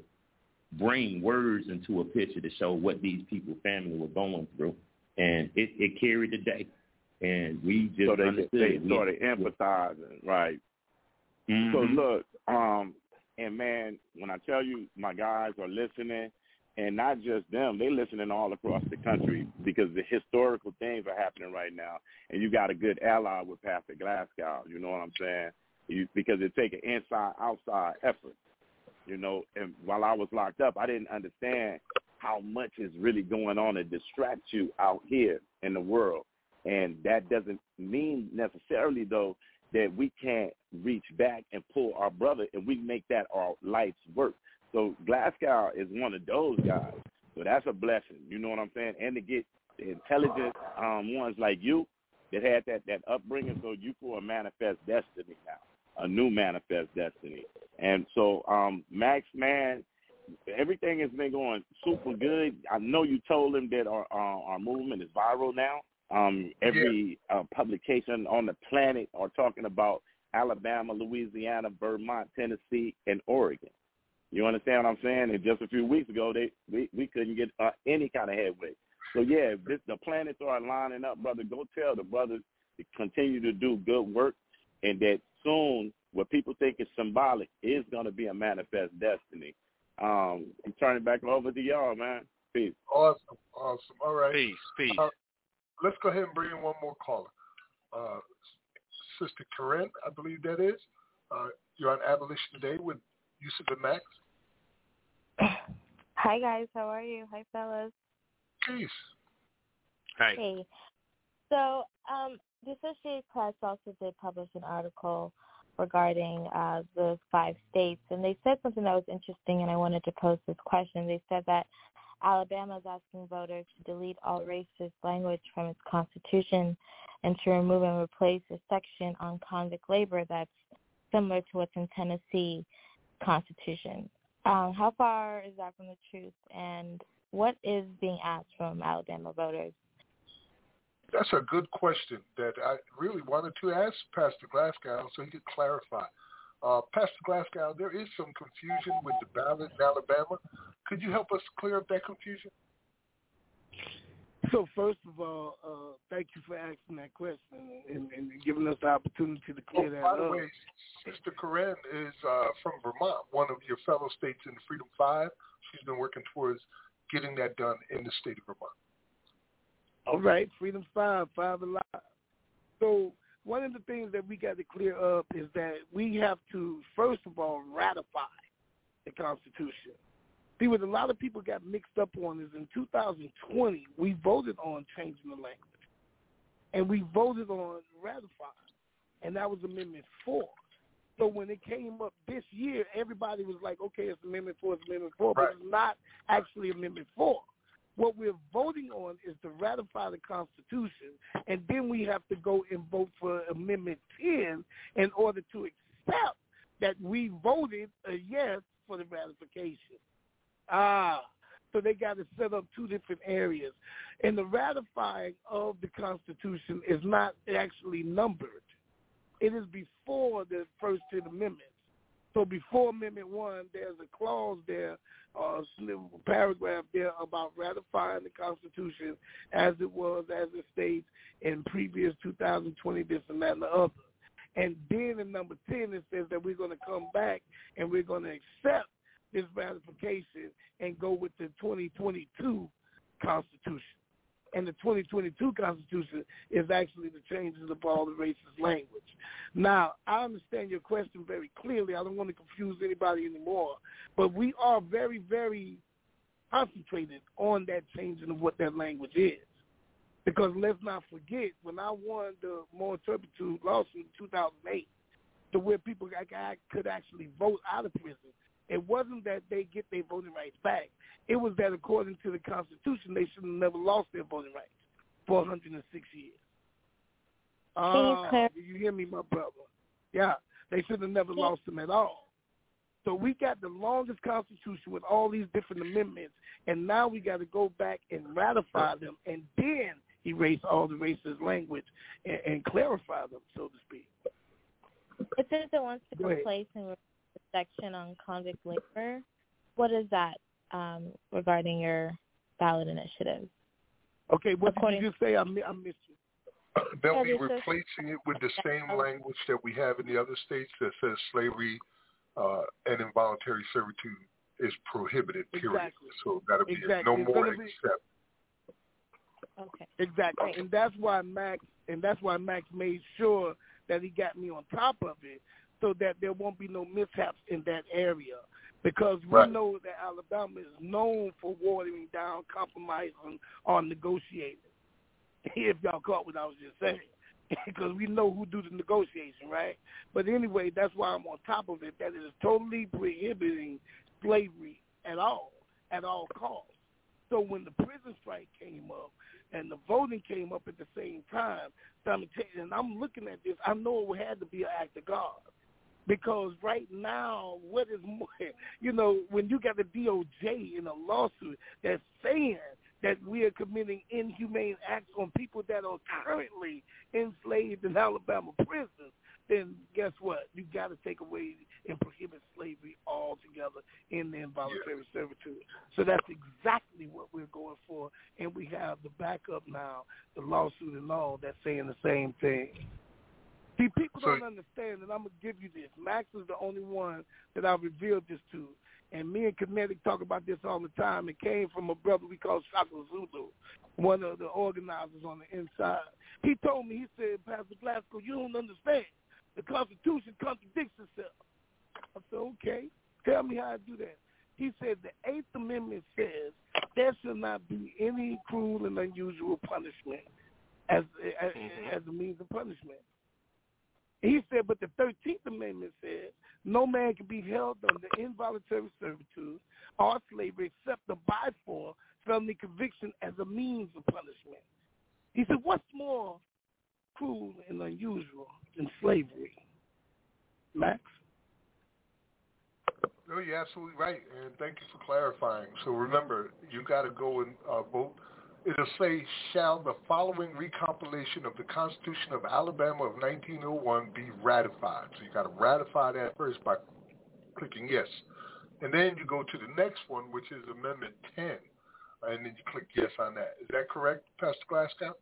bring words into a picture to show what these people's family were going through. And it, it carried the day. And we just so they, understood. They started we, empathizing, right? Mm-hmm. So look, um, and man, when I tell you my guys are listening, and not just them, they listening all across the country because the historical things are happening right now. And you got a good ally with Pastor Glasgow, you know what I'm saying? You, because it takes an inside-outside effort. You know, and while I was locked up, I didn't understand how much is really going on to distract you out here in the world. And that doesn't mean necessarily, though, that we can't reach back and pull our brother and we make that our life's work. So Glasgow is one of those guys. So that's a blessing, you know what I'm saying? And to get the intelligent um, ones like you that had that, that upbringing, so you for a manifest destiny now. a new manifest destiny. And so, um, Max, man, everything has been going super good. I know you told him that our our, our movement is viral now. Um, every yeah. uh, publication on the planet are talking about Alabama, Louisiana, Vermont, Tennessee, and Oregon. You understand what I'm saying? And just a few weeks ago, they we, we couldn't get uh, any kind of headway. So, yeah, this, the planets are lining up, brother. Go tell the brothers to continue to do good work, and that soon what people think is symbolic is going to be a manifest destiny. Um, I'm turning back over to y'all, man. Peace. Awesome, awesome. All right. Peace, peace. Uh, let's go ahead and bring in one more caller. Uh, Sister Corinne, I believe that is. Uh, you're on Abolition Today with Yusuf and Max. Hi, guys. How are you? Hi, fellas. Peace. Hi. Hey. So um, the Associated Press also did publish an article regarding uh, the five states, and they said something that was interesting, and I wanted to pose this question. They said that Alabama is asking voters to delete all racist language from its constitution and to remove and replace a section on convict labor that's similar to what's in Tennessee constitution. Um, how far is that from the truth, and what is being asked from Alabama voters? That's a good question that I really wanted to ask Pastor Glasgow so he could clarify. Uh, Pastor Glasgow, there is some confusion with the ballot in Alabama. Could you help us clear up that confusion? So first of all, uh, thank you for asking that question and, and giving us the opportunity to clear oh, that by up. By the way, Sister Corinne is uh, from Vermont, one of your fellow states in the Freedom Five. She's been working towards getting that done in the state of Vermont. All right, Freedom Five, Five Alive. So one of the things that we got to clear up is that we have to, first of all, ratify the Constitution. See, what a lot of people got mixed up on is in two thousand twenty, we voted on changing the language. And we voted on ratifying. And that was Amendment four. So when it came up this year, everybody was like, okay, it's Amendment four, it's Amendment four, right. But it's not actually Amendment four. What we're voting on is to ratify the Constitution, and then we have to go and vote for Amendment ten in order to accept that we voted a yes for the ratification. Ah, so they got to set up two different areas. And the ratifying of the Constitution is not actually numbered. It is before the first ten amendments. So before Amendment one, there's a clause there, uh, a paragraph there about ratifying the Constitution as it was, as it states in previous two thousand twenty, this and that and the other. And then in number ten, it says that we're going to come back and we're going to accept this ratification and go with the twenty twenty-two Constitution. And the twenty twenty-two Constitution is actually the changes of all the racist language. Now, I understand your question very clearly. I don't want to confuse anybody anymore. But we are very, very concentrated on that changing of what that language is. Because let's not forget, when I won the moral turpitude lawsuit in two thousand eight, to where people could actually vote out of prison, it wasn't that they get their voting rights back. It was that according to the Constitution, they should have never lost their voting rights for one hundred six years. Oh, uh, do you hear me, my brother? Yeah, they should have never lost them at all. So we got the longest Constitution with all these different amendments, and now we got to go back and ratify them and then erase all the racist language and, and clarify them, so to speak. It says it wants to replace and replace the section on convict labor. What is that um, regarding your ballot initiative? Okay, what According did you just say? I, I missed you. They'll be replacing it with the same language that we have in the other states that says slavery uh, and involuntary servitude is prohibited, period. Exactly. So that'll be exactly. no it's more be... except. Okay. Exactly. Right. And that's why Max and that's why Max made sure that he got me on top of it so that there won't be no mishaps in that area. Because we right. know that Alabama is known for watering down, compromising, or negotiating. If y'all caught what I was just saying. Because we know who do the negotiation, right? But anyway, that's why I'm on top of it, that it is totally prohibiting slavery at all, at all costs. So when the prison strike came up and the voting came up at the same time, and I'm looking at this, I know it had to be an act of God. Because right now, what is more, you know, when you got the D O J in a lawsuit that's saying that we are committing inhumane acts on people that are currently enslaved in Alabama prisons, then guess what? You got to take away and prohibit slavery altogether in the involuntary yeah. servitude. So that's exactly what we're going for, and we have the backup now, the lawsuit and all, that's saying the same thing. See, people don't understand, and I'm going to give you this. Max is the only one that I've revealed this to. And me and Kinetic talk about this all the time. It came from a brother we call Shaka Zulu, one of the organizers on the inside. He told me, he said, Pastor Glasgow, you don't understand. The Constitution contradicts itself. I said, okay, tell me how I do that. He said the Eighth Amendment says there should not be any cruel and unusual punishment as, as, as a means of punishment. He said, but the thirteenth Amendment says no man can be held under involuntary servitude or slavery except to buy for felony conviction as a means of punishment. He said, what's more cruel and unusual than slavery? Max? No, you're absolutely right, and thank you for clarifying. So remember, you got to go and uh, vote. It'll say, shall the following recompilation of the Constitution of Alabama of nineteen oh one be ratified? So you got to ratify that first by clicking yes. And then you go to the next one, which is Amendment ten, and then you click yes on that. Is that correct, Pastor Glasgow?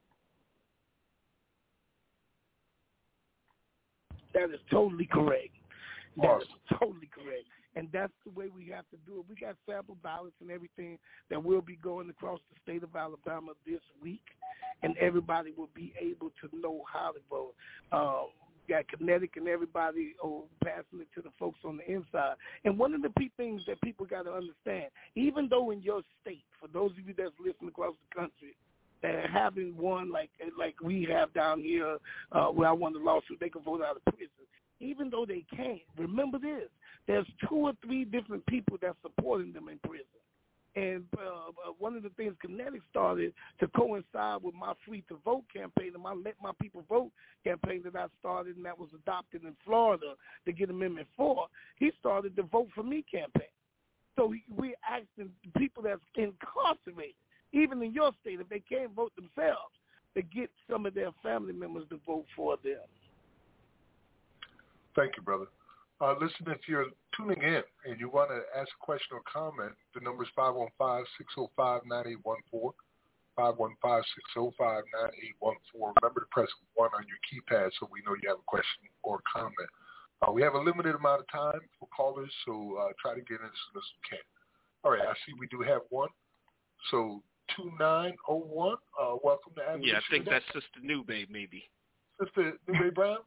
That is totally correct. That Awesome. is totally correct. And that's the way we have to do it. We got sample ballots and everything that will be going across the state of Alabama this week, and everybody will be able to know how to vote. Uh, got Kinetic and everybody oh, passing it to the folks on the inside. And one of the key things that people got to understand, even though in your state, for those of you that's listening across the country, that having one like like we have down here uh, where I won the lawsuit, they can vote out of prison. Even though they can't, remember this, there's two or three different people that's supporting them in prison. And uh, one of the things Kinetic started to coincide with my Free to Vote campaign and my Let My People Vote campaign that I started and that was adopted in Florida to get Amendment four, he started the Vote For Me campaign. So we're asking people that's incarcerated, even in your state, if they can't vote themselves, to get some of their family members to vote for them. Thank you, brother. Uh, listen, if you're tuning in and you want to ask a question or comment, the number is five one five, six oh five, nine eight one four, five one five, six oh five, nine eight one four. Remember to press one on your keypad so we know you have a question or comment. Uh, we have a limited amount of time for callers, so uh, try to get in as soon as you can. All right, I see we do have one. So two nine oh one, uh, welcome to Abolition. Yeah, I think that's Sister Nube, maybe. Sister Nube Brown?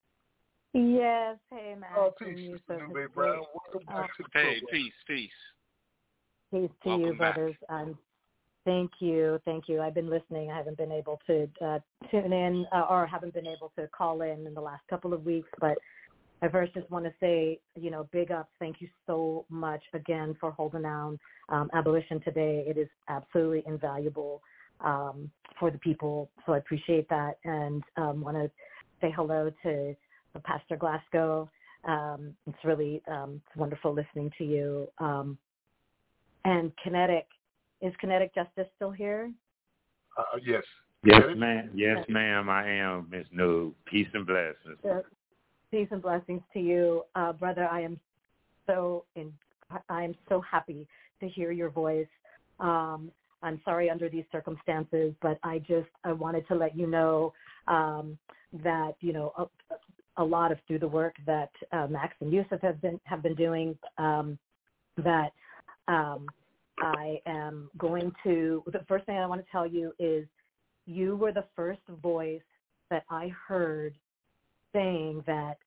Yes, hey, Max. Oh, peace, Sister Nube Brown. Welcome back uh, to the Hey, program. peace, peace. Peace to welcome you, back. brothers. Um, thank you, thank you. I've been listening. I haven't been able to uh, tune in uh, or haven't been able to call in in the last couple of weeks, but I first just want to say, you know, big ups. Thank you so much again for holding down um, Abolition today. It is absolutely invaluable um, for the people, so I appreciate that, and um, want to say hello to Pastor Glasgow. Um, it's really um, it's wonderful listening to you. Um, and Kinetic, is Kinetic Justice still here? Uh, yes. Yes, ma'am. Yes, ma'am. I am, Miss Noob. Peace and blessings. Uh, peace and blessings to you, uh, brother. I am so in. I am so happy to hear your voice. Um, I'm sorry under these circumstances, but I just I wanted to let you know um, that you know. Uh, a lot of through the work that uh, Max and Yusuf have been have been doing, um, that um, I am going to, the first thing I want to tell you is you were the first voice that I heard saying that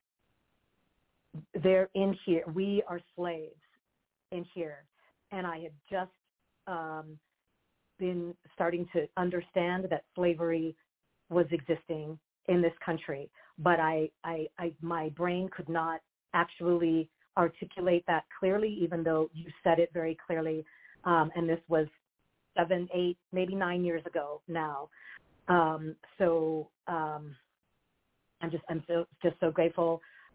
they're in here, we are slaves in here. And I had just um, been starting to understand that slavery was existing in this country. But I, I, I, my brain could not actually articulate that clearly, even though you said it very clearly. Um, and this was seven, eight, maybe nine years ago now. Um, so um, I'm just, I'm so, just so grateful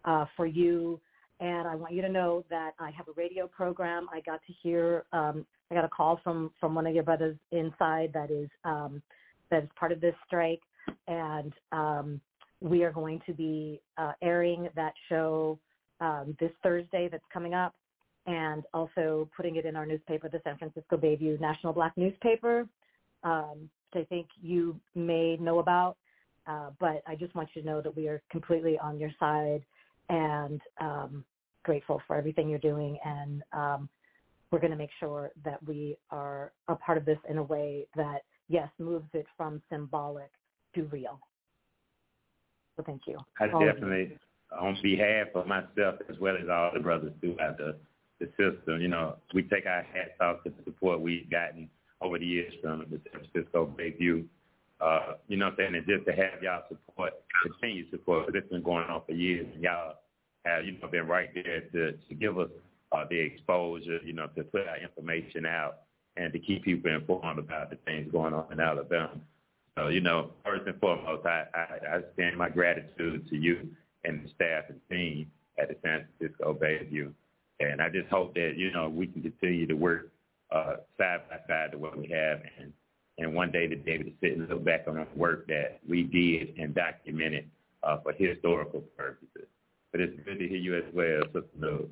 uh, for you. And I want you to know that I have a radio program. I got to hear, um, I got a call from, from one of your brothers inside that is um, that is part of this strike. And um, we are going to be uh, airing that show um, this Thursday that's coming up, and also putting it in our newspaper, the San Francisco Bayview National Black Newspaper, um, which I think you may know about. Uh, but I just want you to know that we are completely on your side and um, grateful for everything you're doing. And um, we're going to make sure that we are a part of this in a way that, yes, moves it from symbolic to real. So thank you. I definitely, on behalf of myself as well as all the brothers throughout the, the system, you know, we take our hats off to the support we've gotten over the years from the San Francisco Bayview. Uh, you know what I'm saying? And just to have y'all support, continue support, because it's been going on for years, and y'all have, you know, been right there to, to give us uh, the exposure, you know, to put our information out and to keep people informed about the things going on in Alabama. So, you know, first and foremost, I, I, I extend my gratitude to you and the staff and team at the San Francisco Bayview. And I just hope that, you know, we can continue to work uh, side by side the way we have, and and one day to be able to sit and look back on the work that we did and document it uh, for historical purposes. But it's good to hear you as well, Sister Lou.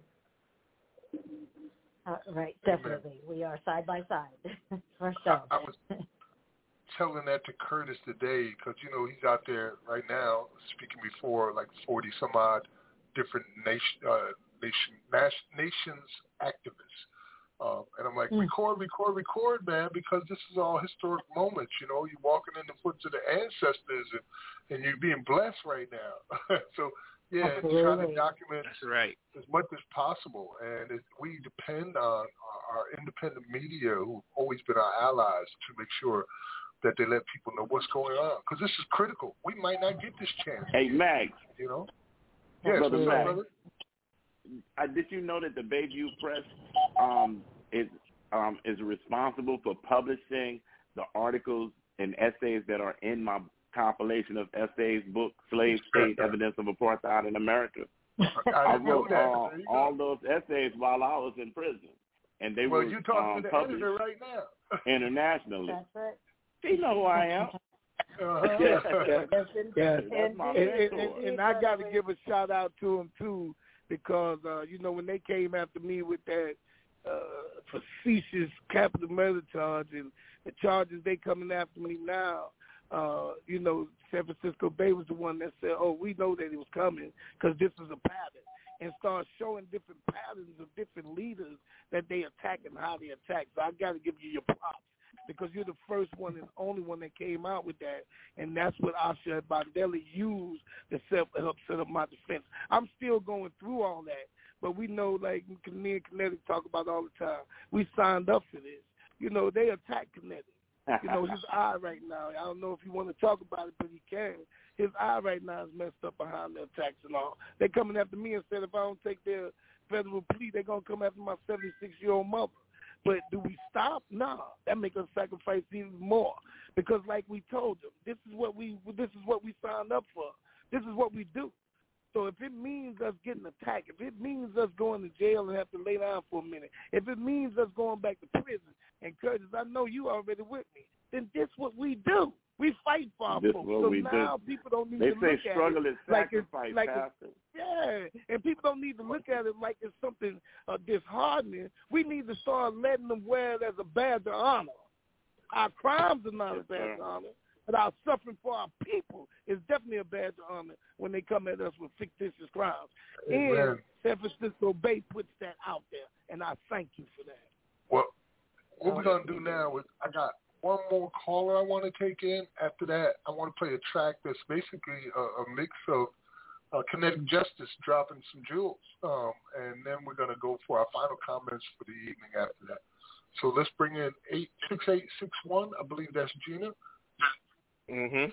Uh, right, definitely. We are side by side, for sure. I, I was telling that to Curtis today because, you know, he's out there right now speaking before like forty some odd different nation, uh, nation, nas- nations activists. Um, and I'm like, mm. record, record, record, man, because this is all historic moments. You know, you're walking in the footsteps of the ancestors, and, and you're being blessed right now. So, yeah, Absolutely. trying to document That's right. as much as possible. And it, we depend on our, our independent media, who've always been our allies, to make sure that they let people know what's going on, because this is critical. We might not get this chance. Hey, Max. You know? Yes, Brother what's Max. up, brother? I, did you know that the Bayview Press um, is um, is responsible for publishing the articles and essays that are in my compilation of essays book, Slave State, Evidence of Apartheid in America? I, I didn't know wrote that. all, all those essays while I was in prison, and they well, were you're talking um, to the published editor right now. internationally. That's right. You know who I am. Uh-huh. yes, That's my and, and, mentor. and, and I got to give a shout out to him too, because uh, you know, when they came after me with that uh, facetious capital murder charge and the charges they coming after me now, uh, you know, San Francisco Bay was the one that said, "Oh, we know that it was coming because this is a pattern," and start showing different patterns of different leaders that they attack and how they attack. So I got to give you your props, because you're the first one and only one that came out with that, and that's what Asha Bandeli used to set, help set up my defense. I'm still going through all that, but we know, like me and Kinetic talk about all the time, we signed up for this. You know, they attack Kinetic. You know, his eye right now, I don't know if you want to talk about it, but he can. His eye right now is messed up behind the attacks and all. They're coming after me and said if I don't take their federal plea, they're going to come after my seventy-six-year-old mother. But do we stop? No, that makes us sacrifice even more, because, like we told them, this is what we this is what we signed up for. This is what we do. So if it means us getting attacked, if it means us going to jail and have to lay down for a minute, if it means us going back to prison, and Curtis, I know you already with me, then this what we do. We fight for our this folks. What so we now do. people don't need they to say look at struggle it is like sacrifice, it's, like Pastor. it's, yeah, and people don't need to look at it like it's something uh, disheartening. We need to start letting them wear it as a badge of honor. Our crimes are not yes, a badge sir. of honor, but our suffering for our people is definitely a badge of honor when they come at us with fictitious crimes. Amen. And San Francisco Bay puts that out there, and I thank you for that. Well, what we're going to do now is I got one more caller I want to take in. After that, I want to play a track that's basically a, a mix of uh, Kinetic Justice dropping some jewels. Um, and then we're going to go for our final comments for the evening after that. So let's bring in eight six eight six one. I believe that's Gina. Mm-hmm.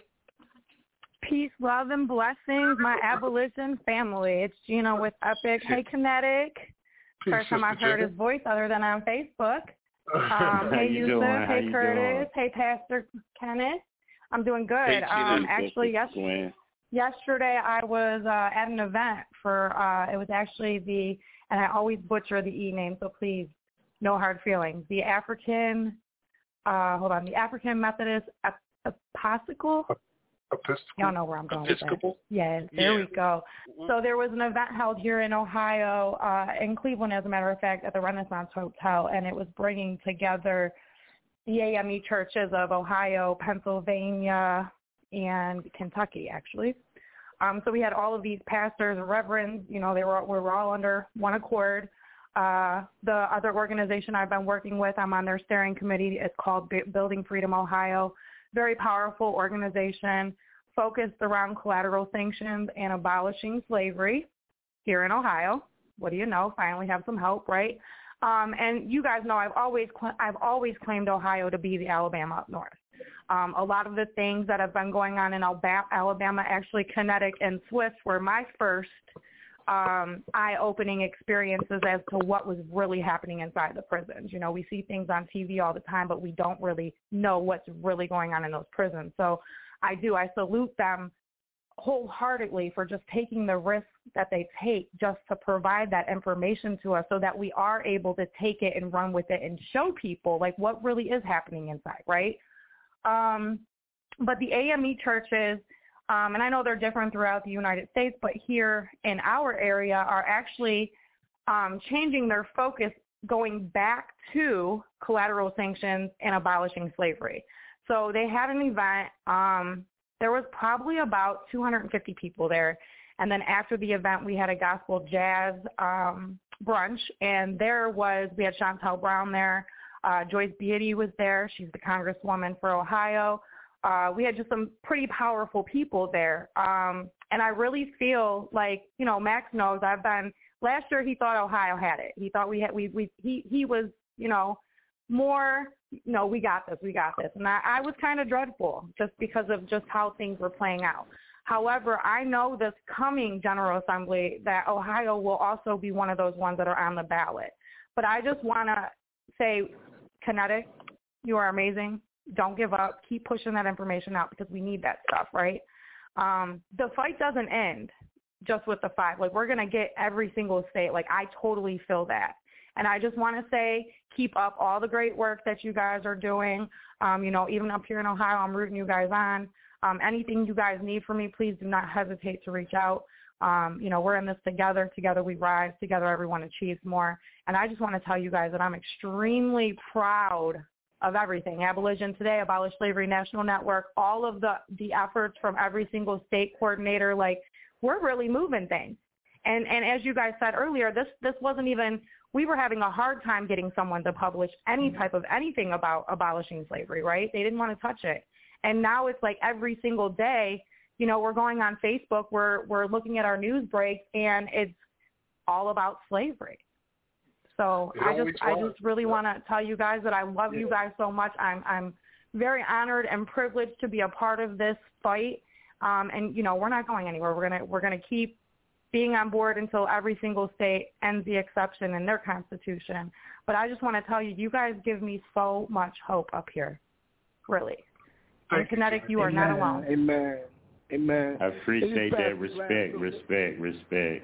Peace, love, and blessings, my abolition family. It's Gina with Epic. Hey, Kinetic. Peace, First time I've Sister heard Gina. his voice other than on Facebook. Um, hey, you Yusuf. doing? How Hey, you Curtis. doing? Hey, Pastor Kenneth. I'm doing good. Hey, Gina. um, actually, yes, Gwen. yesterday I was uh, at an event for, uh, it was actually the, and I always butcher the E name, so please, no hard feelings. The African, uh, hold on, the African Methodist Episcopal. Episcopal. Y'all know where I'm going Episcopal? with that. Yeah, there yeah. we go. So there was an event held here in Ohio, uh, in Cleveland, as a matter of fact, at the Renaissance Hotel, and it was bringing together the A M E churches of Ohio, Pennsylvania, and Kentucky, actually. Um, so we had all of these pastors, reverends, you know, they were we were all under one accord. Uh, the other organization I've been working with, I'm on their steering committee. It's called B- Building Freedom Ohio. Very powerful organization focused around collateral sanctions and abolishing slavery here in Ohio. What do you know? Finally have some help, right? Um, and you guys know I've always cl- I've always claimed Ohio to be the Alabama up north. Um, a lot of the things that have been going on in Alabama, actually Kinetic and Swift were my first um, eye-opening experiences as to what was really happening inside the prisons. You know, we see things on T V all the time, but we don't really know what's really going on in those prisons. So I do. I salute them wholeheartedly for just taking the risk that they take just to provide that information to us so that we are able to take it and run with it and show people, like, what really is happening inside, right? Um, but the A M E churches, um, and I know they're different throughout the United States, but here in our area are actually um, changing their focus, going back to collateral sanctions and abolishing slavery. So they had an event. Um, there was probably about two hundred fifty people there. And then after the event, we had a gospel jazz um, brunch, and there was, we had Chantel Brown there. Uh, Joyce Beatty was there. She's the congresswoman for Ohio. Uh, we had just some pretty powerful people there. Um, and I really feel like, you know, Max knows I've been, last year he thought Ohio had it. He thought we had, we, we, he, he was, you know, more, you know, we got this, we got this. And I, I was kind of dreadful just because of just how things were playing out. However, I know this coming General Assembly that Ohio will also be one of those ones that are on the ballot. But I just want to say, Kinetic, you are amazing. Don't give up. Keep pushing that information out because we need that stuff, right? Um, the fight doesn't end just with the five. Like, we're going to get every single state. Like, I totally feel that. And I just want to say, keep up all the great work that you guys are doing. Um, you know, even up here in Ohio, I'm rooting you guys on. Um, anything you guys need from me, please do not hesitate to reach out. Um, you know, we're in this together. Together we rise. Together everyone achieves more. And I just want to tell you guys that I'm extremely proud of everything. Abolition Today, Abolish Slavery National Network, all of the, the efforts from every single state coordinator. Like, we're really moving things. And and as you guys said earlier, this this wasn't even, we were having a hard time getting someone to publish any type of anything about abolishing slavery, right? They didn't want to touch it. And now it's like every single day, you know, we're going on Facebook, we're we're looking at our news breaks, and it's all about slavery. So I just I just really want to tell you guys that I love you guys so much. I'm I'm very honored and privileged to be a part of this fight. Um, and you know, we're not going anywhere. We're gonna we're gonna keep being on board until every single state ends the exception in their constitution. But I just want to tell you, you guys give me so much hope up here, really. And Kinetic, you are Amen. not alone. Amen. Amen. I appreciate that. Respect, respect, respect.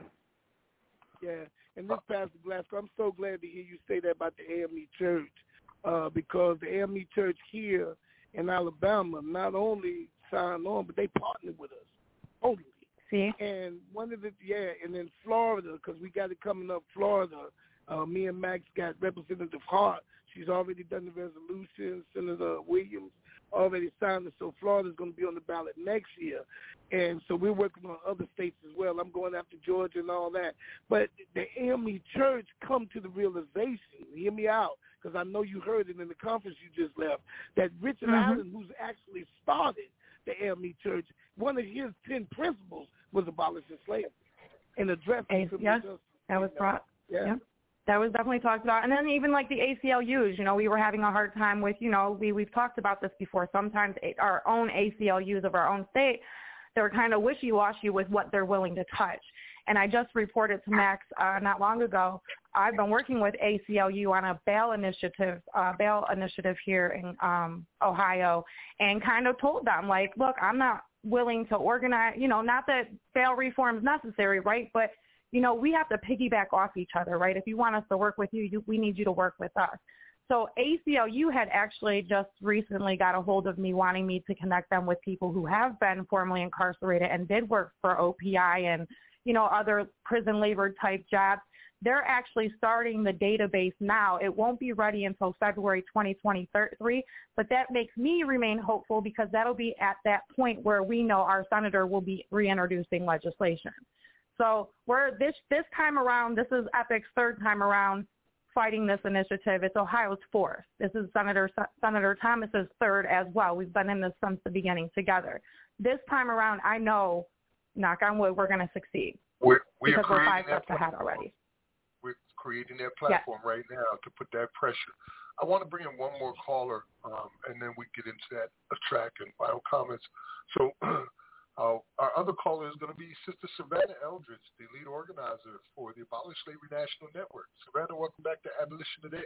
Yeah, and this Pastor Glasgow, I'm so glad to hear you say that about the A M E Church, uh, because the A M E Church here in Alabama not only signed on, but they partnered with us totally. See? And one of the, yeah, and in Florida, because we got it coming up, Florida, uh, me and Max got Representative Hart. She's already done the resolution. Senator Williams already signed it, so Florida's going to be on the ballot next year. And so we're working on other states as well. I'm going after Georgia and all that. But the A M E Church come to the realization, hear me out, because I know you heard it in the conference you just left, that Richard Mm-hmm. Allen, who's actually started the A M E Church, one of his ten principles was abolishing slavery and addressing criminal yes, justice. that was brought. Yeah. yeah. That was definitely talked about. And then even like the A C L Us, you know, we were having a hard time with, you know, we, we've talked about this before. Sometimes our own A C L Us of our own state, they're kind of wishy-washy with what they're willing to touch. And I just reported to Max uh, not long ago, I've been working with A C L U on a bail initiative, uh, bail initiative here in um, Ohio, and kind of told them, like, look, I'm not willing to organize, you know, not that bail reform is necessary, right? But, you know, we have to piggyback off each other, right? If you want us to work with you, you we need you to work with us. So A C L U had actually just recently got a hold of me wanting me to connect them with people who have been formerly incarcerated and did work for O P I and, you know, other prison labor type jobs. They're actually starting the database now. It won't be ready until February twenty twenty-three, but that makes me remain hopeful because that'll be at that point where we know our senator will be reintroducing legislation. So we're this this time around, this is EPIC's third time around fighting this initiative. It's Ohio's fourth. This is Senator Senator Thomas's third as well. We've been in this since the beginning together. This time around, I know, knock on wood, we're going to succeed we're, we because we're five that steps ahead already. We're creating that platform yes. right now to put that pressure. I want to bring in one more caller, um, and then we get into that track and final comments. So uh, our other caller is going to be Sister Savannah Eldridge, the lead organizer for the Abolish Slavery National Network. Savannah, welcome back to Abolition Today.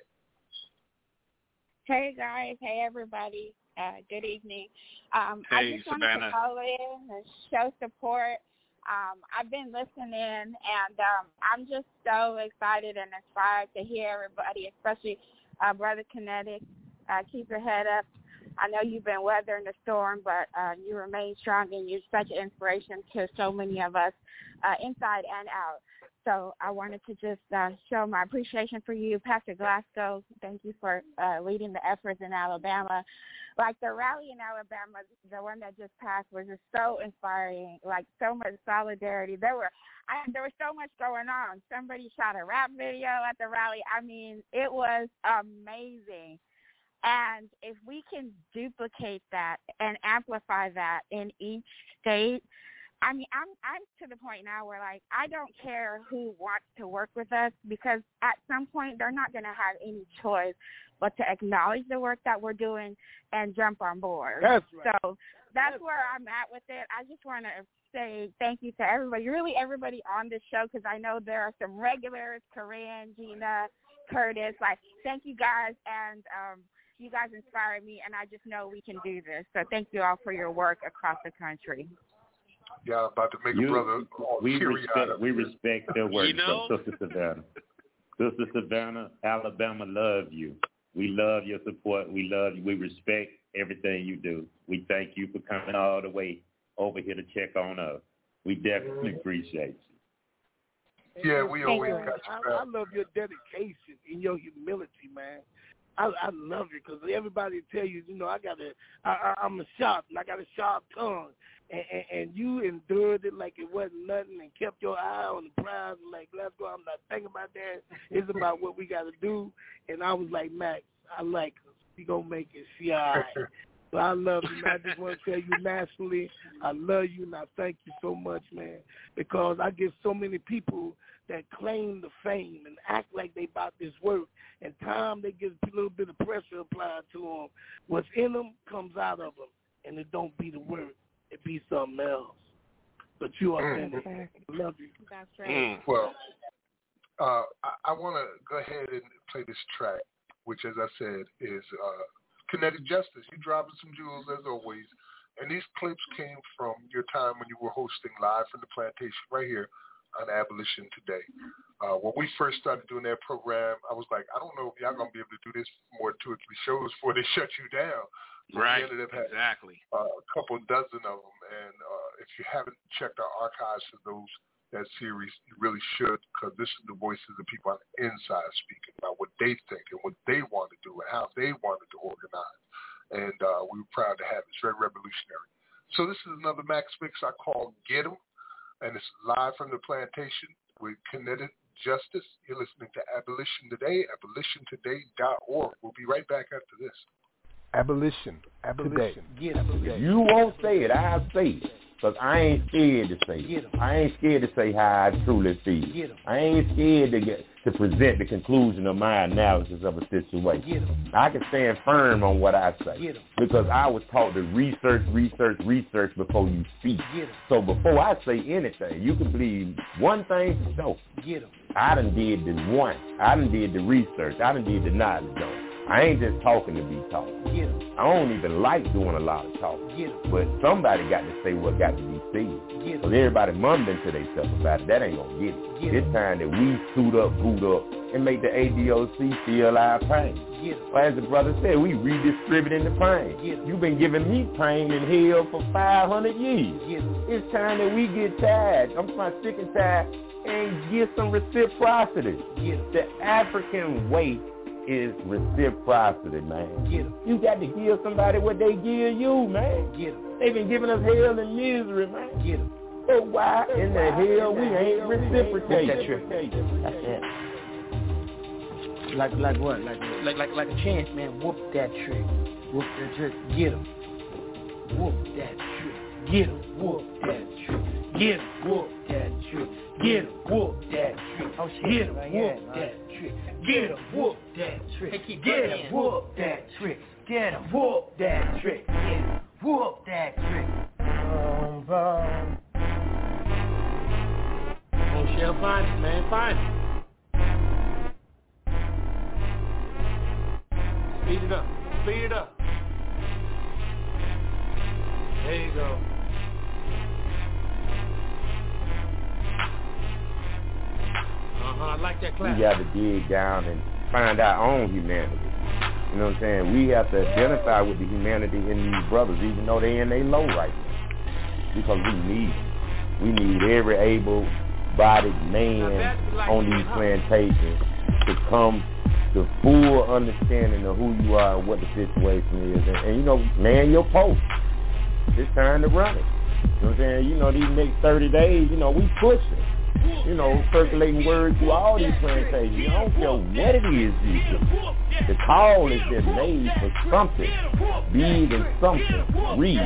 Hey, guys. Hey, everybody. Uh, good evening. Um, hey, I just Savannah. wanted to call in and show support. Um, I've been listening, and um, I'm just so excited and inspired to hear everybody, especially uh, Brother Kinetic. Uh, keep your head up. I know you've been weathering the storm, but uh, you remain strong, and you're such an inspiration to so many of us uh, inside and out. So I wanted to just uh, show my appreciation for you. Pastor Glasgow, thank you for uh, leading the efforts in Alabama. Like the rally in Alabama, the one that just passed, was just so inspiring, like so much solidarity. There were I, there was so much going on. Somebody shot a rap video at the rally. I mean, it was amazing. And if we can duplicate that and amplify that in each state, I mean, I'm I'm to the point now where, like, I don't care who wants to work with us because at some point they're not going to have any choice but to acknowledge the work that we're doing and jump on board. That's right. So that's that's where I'm at with it. I just want to say thank you to everybody, really everybody on this show, because I know there are some regulars, Corinne, Gina, Curtis. Like, thank you guys, and um, you guys inspire me, and I just know we can do this. So thank you all for your work across the country. Yeah, about to make you, a brother. We respect, we respect their work, you know? Sister Savannah. Sister Savannah, Alabama love you. We love your support. We love you. We respect everything you do. We thank you for coming all the way over here to check on us. We definitely appreciate you. Yeah, we Thank always you. got you. I, I love your dedication and your humility, man. I, I love it because everybody tell you, you know, I got a, I, I, I'm a sharp and I got a sharp tongue, and, and, and you endured it like it wasn't nothing and kept your eye on the prize and like, let's go. I'm not thinking about that. It's about what we got to do. And I was like, Max, I like us. We gonna make it. See, all right. So I love you, man. I just want to tell you nationally, I love you and I thank you so much, man, because I get so many people that claim the fame and act like they about this work, and time they get a little bit of pressure applied to them. What's in them comes out of them, and it don't be the work. It be something else. But you are mm. I love you. That's right. Mm. Well, uh, I, I want to go ahead and play this track, which, as I said, is uh, Kinetic Justice. You dropping some jewels, as always. And these clips came from your time when you were hosting Live from the Plantation right here on Abolition Today. Uh, when we first started doing that program, I was like, I don't know if y'all going to be able to do this for more than two or three shows before they shut you down. So right, we ended up having, exactly. Uh, a couple dozen of them. And uh, if you haven't checked our archives for those, that series, you really should, because this is the voices of people on the inside speaking about what they think and what they want to do and how they wanted to organize. And uh, we were proud to have it. It's very revolutionary. So this is another Max Mix I call Get 'em. And it's live from the plantation with Kinetic Justice. You're listening to Abolition Today, abolition today dot org. We'll be right back after this. Abolition, abolition. Today. If you won't say it, I'll say it. Because I ain't scared to say it. I ain't scared to say how I truly feel. I ain't scared to get to present the conclusion of my analysis of a situation. I can stand firm on what I say because I was taught to research, research, research before you speak. So before I say anything, you can believe one thing for sure. I done did the one. I done did the research. I done did the knowledge though. I ain't just talking to be talking. Get 'em. I don't even like doing a lot of talking. Get 'em. But somebody got to say what got to be said. Get 'em. Because everybody mumbling to themselves about it. That ain't going to get it. Get It's 'em. time that we suit up, boot up, and make the A D O C feel our pain. Get 'em. Well, as the brother said, we redistributing the pain. Get 'em. You've been giving me pain and hell for five hundred years. Get 'em. It's time that we get tired. I'm trying sick and tired and get some reciprocity. Get 'em. The African way is reciprocity, man. Get 'em. You got to give somebody what they give you, man. Get 'em. They've been giving us hell and misery, man. Get 'em. So why in the hell we ain't reciprocating? That's true. That's it. Like like what? Like like like like a chance, man. Whoop that trick. Whoop that trick. Get 'em. Whoop that trick. Get 'em. Whoop that trick. Get 'em. Whoop that trick. Get 'em. Whoop that trick. Oh shit. Get 'em. Whoop that trick. Get 'em. Whoop that trick. Get 'em. Whoop that trick. Get 'em. Whoop that trick. Get 'em. Whoop that trick. Boom, boom. Oh, Shell, find it, man. Find it. Speed it up. Speed it up. There you go. Uh-huh. I like that clap. We got to dig down and find our own humanity. You know what I'm saying? We have to identify with the humanity in these brothers, even though they in they low right now. Because we need them. We need every able-bodied man on these plantations to come to full understanding of who you are and what the situation is. And, and you know, man your post. It's time to run it. You know what I'm saying? You know, these next thirty days, you know, we pushing. You know, circulating words through all these plantations. I don't care what it is you do. The call is just made for something big and something real.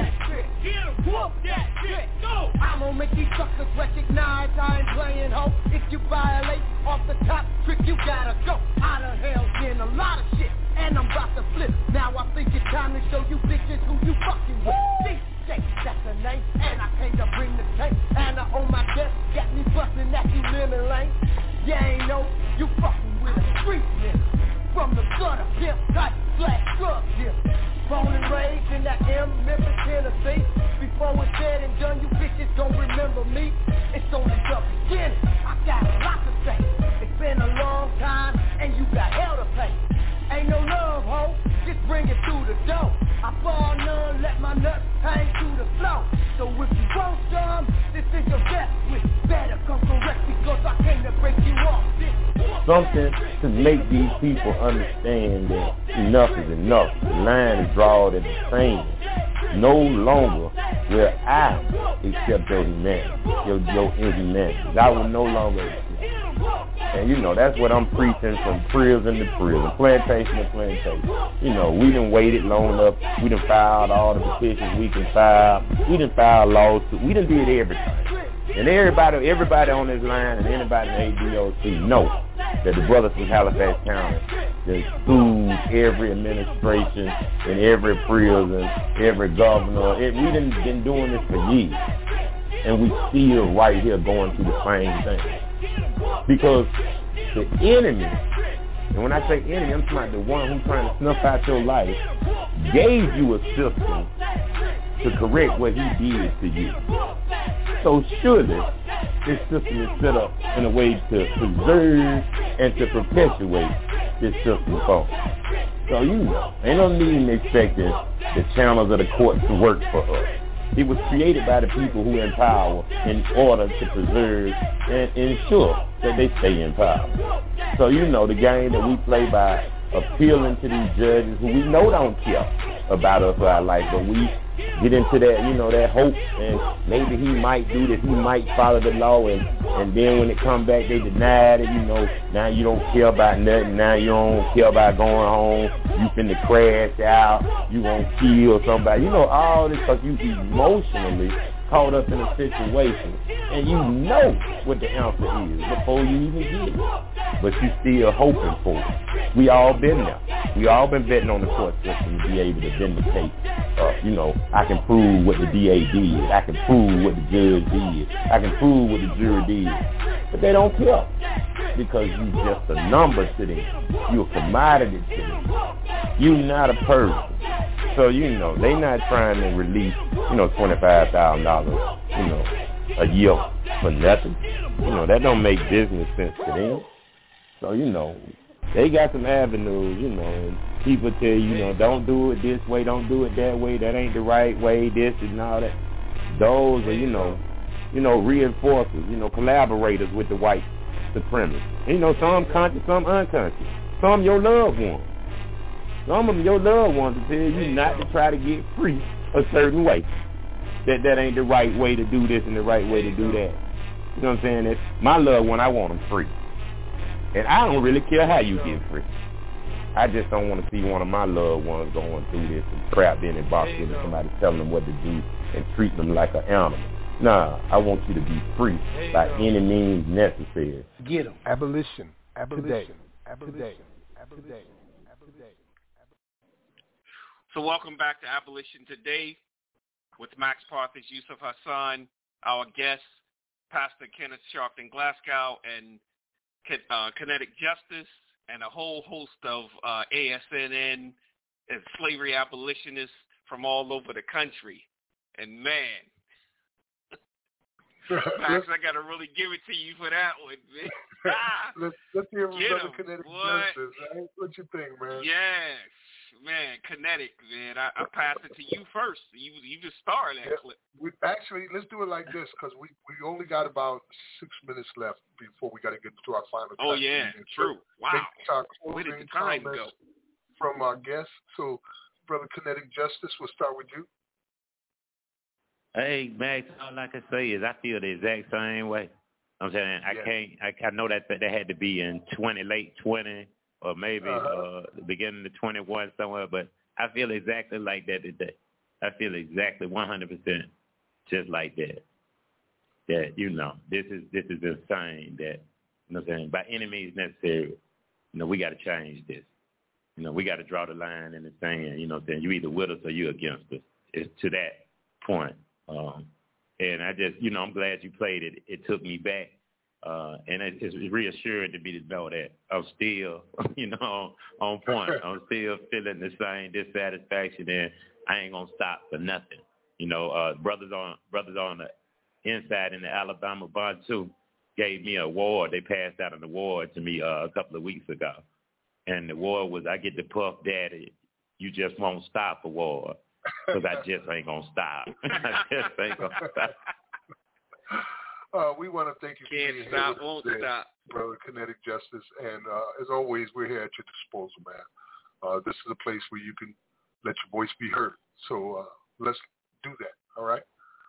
I'm gonna make these suckers recognize I ain't playing ho. If you violate off the top trick, you gotta go. I done held in a lot of shit, and I'm about to flip. Now I think it's time to show you bitches who you fucking with. D J, that's the name, and I came to bring the tank. And I on my desk, got me bustin' at you lemon lane. You ain't know, you fucking with a street nigga. From the gutter, pimp, type, black drug dealer. Born and raised in that M, Memphis, Tennessee. Before it's said and done, you bitches gon' remember me. It's only the beginning, I got a lot to say. It's been a long time, and you got hell to pay. Ain't no love, ho, just bring it through the door. I fall none, let my nuts hang through the floor. So if you want some, this is your death wish. Better come correct because I came to break you off. Something to make these people understand that enough is enough. The line is drawn in the sand. No longer will I accept your humanity, your, your inhumanity. I will no longer accept. And you know, that's what I'm preaching from prison to prison, plantation to plantation. You know, we done waited long enough. We done filed all the petitions we can file. We done filed lawsuits. We done did everything. And everybody, everybody on this line and anybody in A D O C know that the brothers from Halifax County that sued every administration and every prison, every governor. It, we done been doing this for years. And we still right here going through the same thing. Because the enemy, and when I say enemy, I'm talking about the one who's trying to snuff out your life, gave you a system to correct what he did to you. So surely, this system is set up in a way to preserve and to perpetuate this system for. So you know, ain't no need in expecting the channels of the courts to work for us. It was created by the people who in power in order to preserve and ensure that they stay in power. So you know the game that we play by appealing to these judges who we know don't care about us or our life, but we get into that, you know, that hope, and maybe he might do this, he might follow the law, and, and then when it come back, they deny it, you know, now you don't care about nothing, now you don't care about going home, you finna crash out, you gonna kill somebody, you know, all this because you emotionally caught up in a situation, and you know what the answer is before you even get it, but you still hoping for it. We all been there. We all been betting on the court system to be able to vindicate. Uh, you know, I can prove what the D A did. I can prove what the judge did. I can prove what the jury did. But they don't care. because you just a number to them. You a commodity to them. You not a person. So, you know, they not trying to release, you know, twenty-five thousand dollars, you know, a year for nothing. You know, that don't make business sense to them. So, you know, they got some avenues, you know, and people tell you, you know, don't do it this way, don't do it that way, that ain't the right way, this and all that. Those are, you know, you know, reinforcers, you know, collaborators with the white supremacists. And, you know, some conscious, some unconscious. Some your loved ones. Some of them your loved ones will tell you not to try to get free a certain way. That that ain't the right way to do this and the right way to do that. You know what I'm saying? It's my loved one, I want them free. And I don't really care how you get free. I just don't want to see one of my loved ones going through this and trapped in a box with somebody telling them what to do and treat them like an animal. Nah, I want you to be free by any means necessary. Get them. Abolition. Abolition. Abolition. Abolition. So welcome back to Abolition Today with Max Parthas, Yusuf Hassan, our guests, Pastor Kenneth Sharpton Glasgow, and uh, Kinetic Justice, and a whole host of uh, A S N N and slavery abolitionists from all over the country. And man, Max, I got to really give it to you for that one, man. let's, let's hear from Get Brother him, Kinetic what? Justice, right? What you think, man? Yes, man, Kinetic, man. I, I pass it to you first. You you the star of that Yeah, clip. we, actually, let's do it like this because we, we only got about six minutes left before we got to get to our final. Oh, yeah, true. Wow. Where did the time go? From our guests. So, Brother Kinetic Justice, we'll start with you. Hey, Max, all I can say is I feel the exact same way. I'm saying I Yeah. can't, I, I know that that had to be in twenty, late twenty, or maybe Uh-huh. uh, the beginning of twenty-one somewhere, but I feel exactly like that today. I feel exactly one hundred percent just like that. That, you know, this is this is insane that, you know what I'm saying, by any means necessary, you know, we got to change this. You know, we got to draw the line in the sand, you know what I'm saying? You either with us or you against us. It's to that point. Um, and I just, you know, I'm glad you played it. It took me back. Uh, and it, it's reassuring to me to know that I'm still, you know, on point. I'm still feeling the same dissatisfaction, and I ain't going to stop for nothing. You know, uh, brothers on brothers on the inside in the Alabama Bond, too, gave me an award. They passed out an award to me uh, a couple of weeks ago. And the award was, I get the Puff Daddy, You Just Won't Stop award. Because I just ain't going to stop. I just ain't going to stop. Uh, we want to thank you Can't for being stop, here won't today, stop. Brother Kinetic Justice. And uh, as always, we're here at your disposal, man. Uh, this is a place where you can let your voice be heard. So uh, let's do that, all right?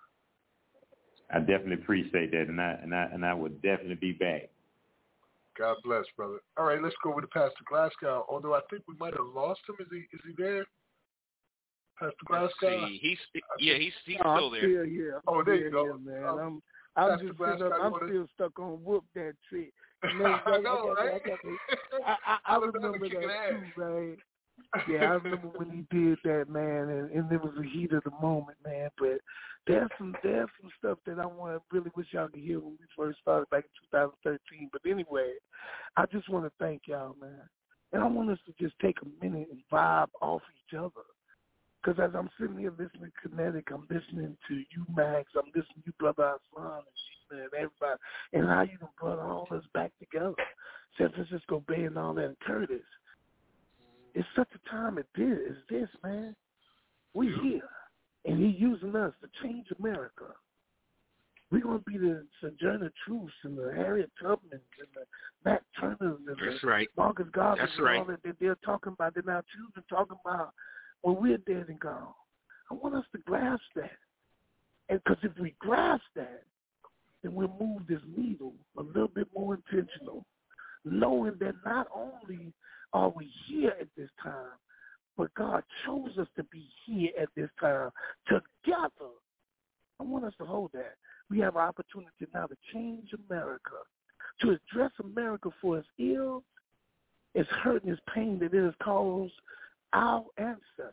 I definitely appreciate that, and I and I and I would definitely be back. God bless, brother. All right, let's go over to Pastor Glasgow. Although I think we might have lost him. Is he is he there? Pastor Let's Glasgow? see. He's yeah, he's he's No, still I'm there. still here. I'm Oh, there you still go. here, man. Um, I'm I'm Pastor just sitting up, Glasgow, I'm you wanna- still stuck on whoop that trick. You know, I know, right? I, I, I Alabama remember kicking that ass. too, man. Yeah, I remember when he did that, man, and, and it was the heat of the moment, man. But there's some there's some stuff that I want to really wish y'all could hear when we first started back in two thousand thirteen. But anyway, I just want to thank y'all, man. And I want us to just take a minute and vibe off each other. Because as I'm sitting here listening to Kinetic, I'm listening to you, Max, I'm listening to you, Brother Hassan, and Sheena, and everybody, and how you done brought all us back together. San Francisco Bay and all that, and Curtis. It's such a time as this, as this, man. We here, and he using us to change America. We're going to be the Sojourner Truths and the Harriet Tubmans and the Matt Turners and That's the right. Marcus Garvey That's and all right. that, that they're talking about, that our children talking about when we're dead and gone. I want us to grasp that. And because if we grasp that, then we'll move this needle a little bit more intentional, knowing that not only are we here at this time, but God chose us to be here at this time together. I want us to hold that. We have an opportunity now to change America, to address America for its ills, its hurt and its pain that it has caused our ancestors.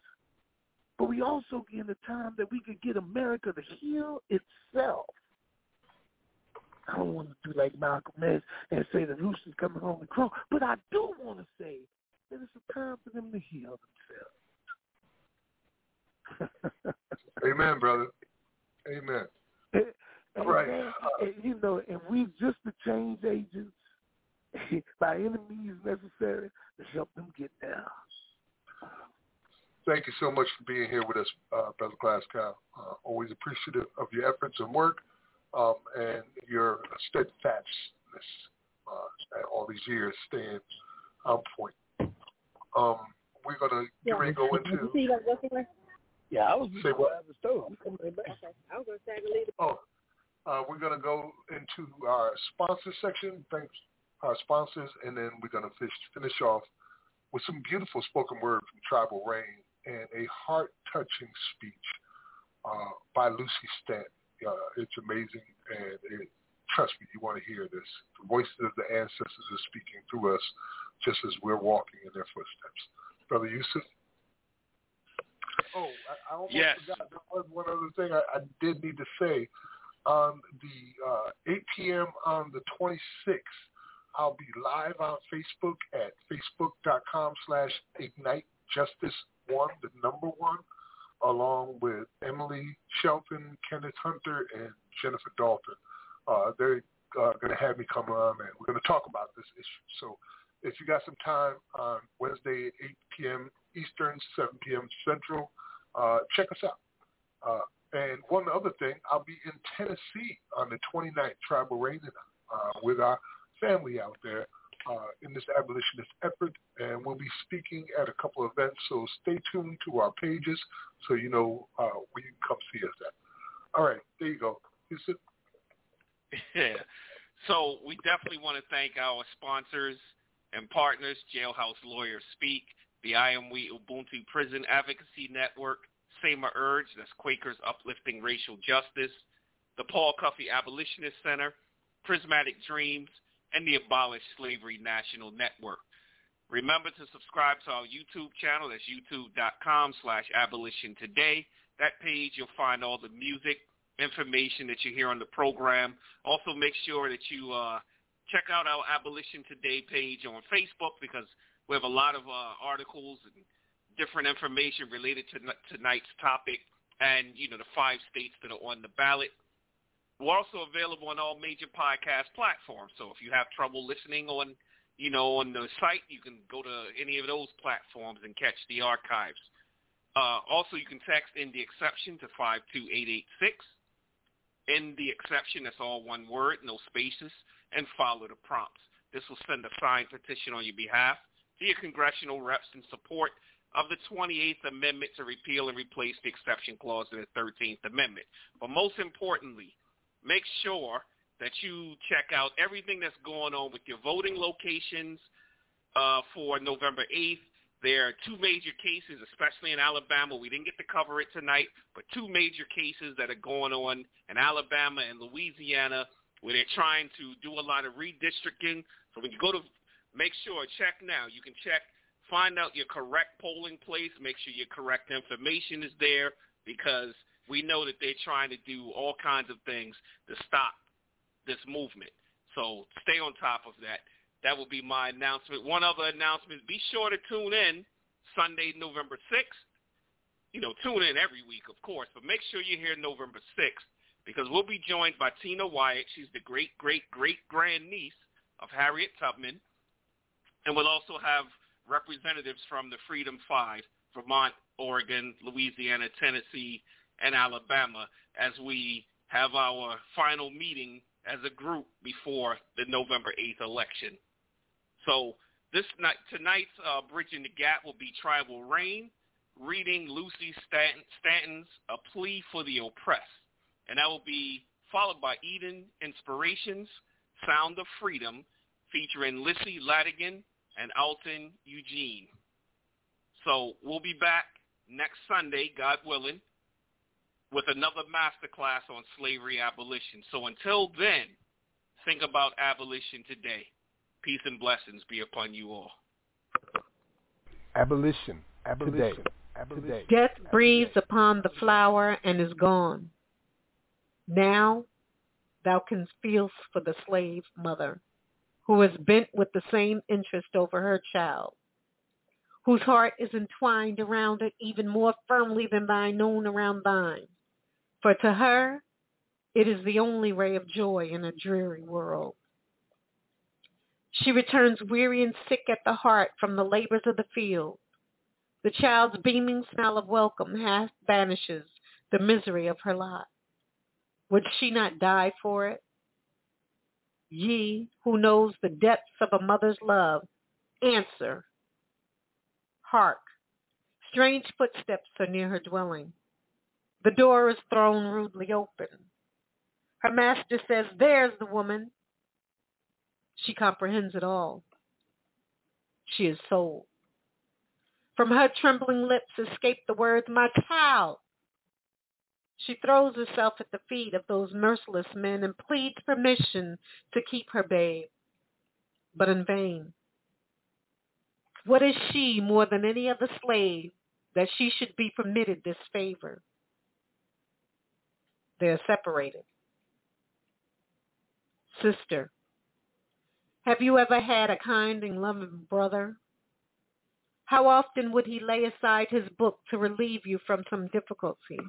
But we also get in a time that we could get America to heal itself. I don't want to do like Malcolm X and say the rooster's coming home and crow, but I do want to say that it's a time for them to heal themselves. Amen, brother. Amen. And, All right. And, and, you know, and we just the change agents by any means necessary to help them get down. Thank you so much for being here with us, uh, Brother Glasgow. Uh, always appreciative of your efforts and work um, and your steadfastness uh, all these years staying on point. Um, we're going to get ready to go into... See you guys go somewhere? Yeah, I was Say what? at the store. I'm coming back. Okay. I was going to say I leave. Oh, uh, we're going to go into our sponsor section. Thanks our sponsors, and then we're going to finish, finish off with some beautiful spoken word from Tribal Reign and a heart-touching speech uh, by Lucy Stanton. Uh, it's amazing, and it, trust me, you want to hear this. The voices of the ancestors are speaking through us just as we're walking in their footsteps. Brother Yusuf? Oh, I, I almost yes. forgot. There was one other thing I, I did need to say. On the uh, eight p.m. on the twenty-sixth, I'll be live on Facebook at facebook.com slash ignite justice one, the number one, along with Emily Shelton, Kenneth Hunter, and Jennifer Dalton. Uh, they're uh, going to have me come on, and we're going to talk about this issue. So if you got some time on Wednesday at eight p.m. Eastern, seven p.m. Central, uh, check us out. Uh, and one other thing, I'll be in Tennessee on the twenty-ninth, Tribal Reign, uh, with our family out there uh, in this abolitionist effort, and we'll be speaking at a couple of events, so stay tuned to our pages so you know uh, where you can come see us at. All right, there you go. Yusuf? Yeah. So we definitely want to thank our sponsors and partners, Jailhouse Lawyers Speak, the I Am We Ubuntu Prison Advocacy Network, Sema Urge, that's Quakers Uplifting Racial Justice, the Paul Cuffey Abolitionist Center, Prismatic Dreams, and the Abolish Slavery National Network. Remember to subscribe to our YouTube channel. That's youtube.com slash abolition today. That page, you'll find all the music, information that you hear on the program. Also, make sure that you uh, check out our Abolition Today page on Facebook, because we have a lot of uh, articles and different information related to n- tonight's topic and, you know, the five states that are on the ballot. We're also available on all major podcast platforms. So if you have trouble listening on, you know, on the site, you can go to any of those platforms and catch the archives. Uh, also, you can text in the exception to five two eight eight six. In the exception, that's all one word, no spaces, and follow the prompts. This will send a signed petition on your behalf to your congressional reps in support of the twenty-eighth Amendment to repeal and replace the exception clause of the thirteenth Amendment. But most importantly, make sure that you check out everything that's going on with your voting locations uh, for November eighth. There are two major cases, especially in Alabama. We didn't get to cover it tonight, but two major cases that are going on in Alabama and Louisiana where they're trying to do a lot of redistricting. So when you go to, make sure, check now. You can check, find out your correct polling place, make sure your correct information is there, because we know that they're trying to do all kinds of things to stop this movement. So stay on top of that. That will be my announcement. One other announcement, be sure to tune in Sunday, November sixth. You know, tune in every week, of course, but make sure you're here November sixth, because we'll be joined by Tina Wyatt. She's the great, great, great-grandniece of Harriet Tubman. And we'll also have representatives from the Freedom Five, Vermont, Oregon, Louisiana, Tennessee, and Alabama, as we have our final meeting as a group before the November eighth election. So this night, tonight's uh, Bridging the Gap will be Tribal Reign, reading Lucy Stanton, Stanton's A Plea for the Oppressed. And that will be followed by Eden Inspirations, Sound of Freedom, featuring Lissy Ladigan and Alton Eugene. So we'll be back next Sunday, God willing, with another masterclass on slavery abolition. So until then, think about abolition today. Peace and blessings be upon you all. Abolition, abolition, today. Abolition. Death breathes upon the flower and is gone. Now thou canst feel for the slave mother, who is bent with the same interest over her child, whose heart is entwined around it even more firmly than thine own around thine. For to her, it is the only ray of joy in a dreary world. She returns weary and sick at the heart from the labors of the field. The child's beaming smile of welcome half banishes the misery of her lot. Would she not die for it? Ye, who knows the depths of a mother's love, answer. Hark! Strange footsteps are near her dwelling. The door is thrown rudely open. Her master says, there's the woman. She comprehends it all. She is sold. From her trembling lips escape the words, my child. She throws herself at the feet of those merciless men and pleads permission to keep her babe, but in vain. What is she more than any other slave that she should be permitted this favor? They are separated. Sister, have you ever had a kind and loving brother? How often would he lay aside his book to relieve you from some difficulty?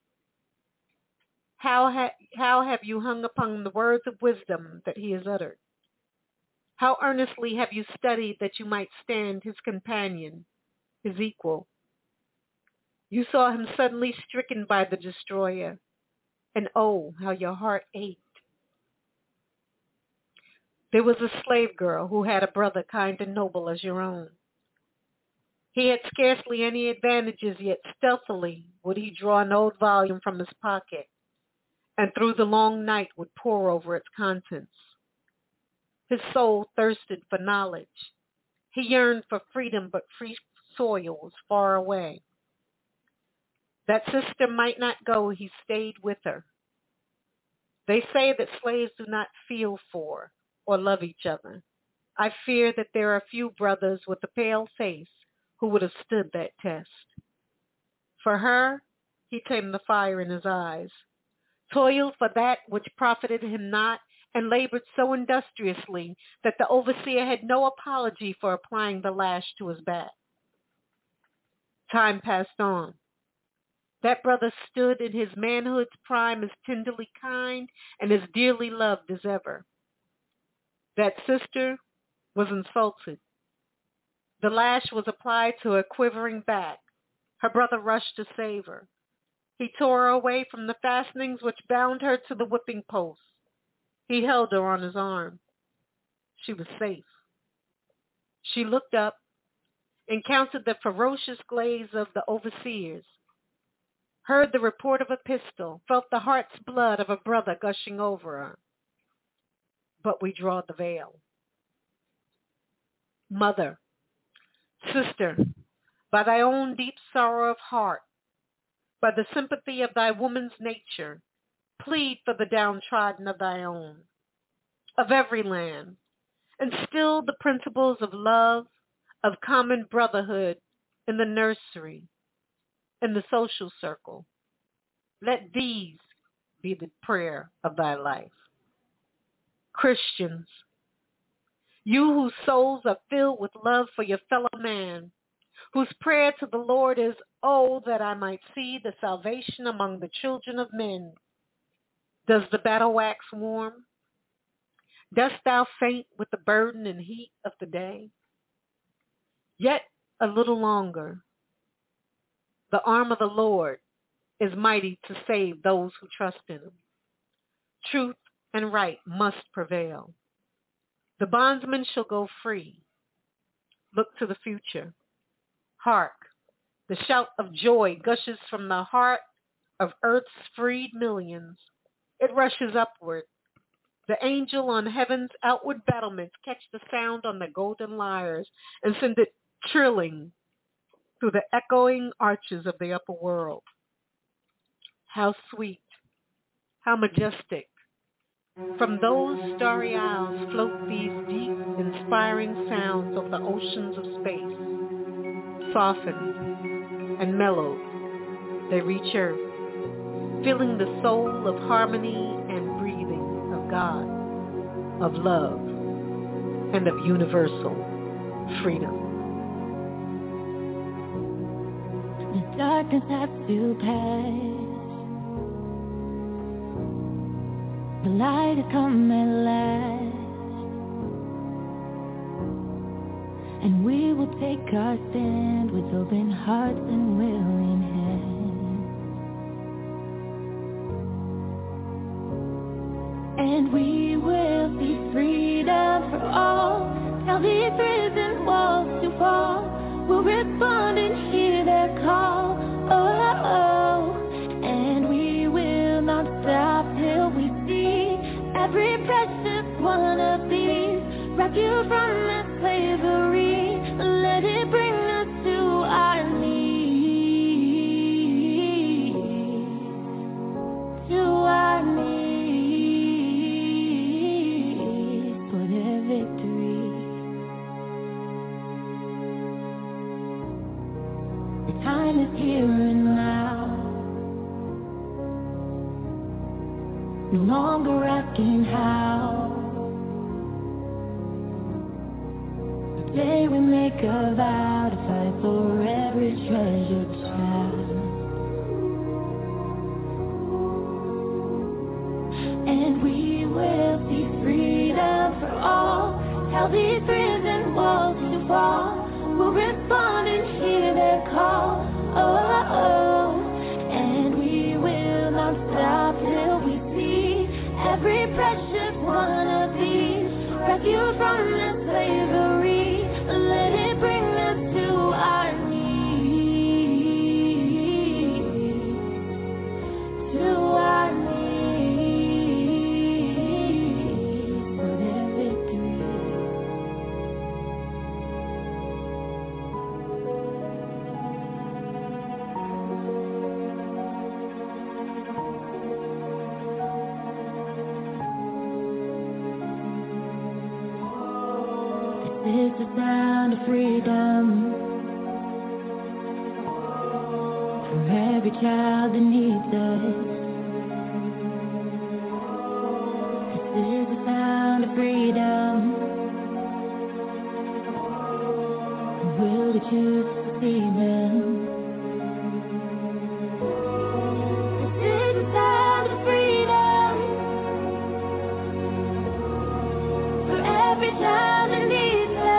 How, ha- how have you hung upon the words of wisdom that he has uttered? How earnestly have you studied that you might stand his companion, his equal? You saw him suddenly stricken by the destroyer, and oh, how your heart ached. There was a slave girl who had a brother kind and noble as your own. He had scarcely any advantages, yet stealthily would he draw an old volume from his pocket, and through the long night would pore over its contents. His soul thirsted for knowledge. He yearned for freedom, but free soil was far away. That sister might not go, he stayed with her. They say that slaves do not feel for or love each other. I fear that there are few brothers with a pale face who would have stood that test. For her, he tamed the fire in his eyes, toiled for that which profited him not, and labored so industriously that the overseer had no apology for applying the lash to his back. Time passed on. That brother stood in his manhood's prime as tenderly kind and as dearly loved as ever. That sister was insulted. The lash was applied to her quivering back. Her brother rushed to save her. He tore her away from the fastenings which bound her to the whipping post. He held her on his arm. She was safe. She looked up, encountered the ferocious glaze of the overseers, heard the report of a pistol, felt the heart's blood of a brother gushing over her. But we draw the veil. Mother, sister, by thy own deep sorrow of heart, by the sympathy of thy woman's nature, plead for the downtrodden of thy own, of every land, and still the principles of love, of common brotherhood in the nursery, in the social circle. Let these be the prayer of thy life. Christians, you whose souls are filled with love for your fellow man, whose prayer to the Lord is, oh, that I might see the salvation among the children of men. Does the battle wax warm? Dost thou faint with the burden and heat of the day? Yet a little longer. The arm of the Lord is mighty to save those who trust in him. Truth and right must prevail. The bondsman shall go free. Look to the future. Hark, the shout of joy gushes from the heart of earth's freed millions. It rushes upward. The angel on heaven's outward battlements catch the sound on the golden lyres and send it trilling through the echoing arches of the upper world. How sweet, how majestic. From those starry isles float these deep, inspiring sounds of the oceans of space. Softened and mellowed, they reach earth, filling the soul of harmony and breathing God, of love, and of universal freedom. The darkness has to pass. The light has come at last. And we will take our stand with open hearts and willing hands. And we will see freedom for all. Tell these prison walls to fall. We'll respond and hear their call. Oh, oh. And we will not stop till we see every precious one of these. Rescue from this slavery. Let it bring us to our knees. To our knees for their victory. The time is here and now. No longer asking how. Today we make a vow to fight for every treasured child. And we will see freedom for all. Tell these prison walls to fall. We'll respond and hear their call. Oh, oh. And we will not stop till we see every precious one of these. Rescue from this slavery. Let it bring us to our knees. To our knees for their victory. This is the sound of freedom for every child that needs us. This is the sound of freedom. Will we choose to see them? This is the sound of freedom for every child that needs us.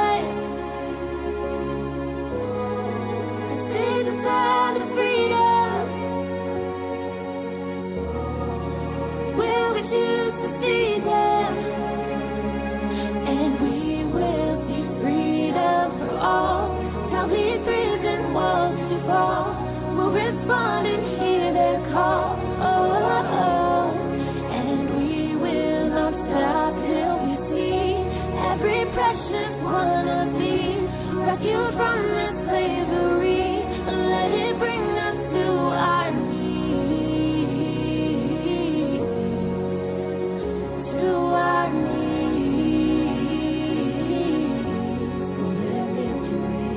We'll respond and hear their call. Oh, oh, oh. And we will not stop till we see every precious one of these. Rescue from this slavery. Let it bring us to our knees. To our knees for their victory.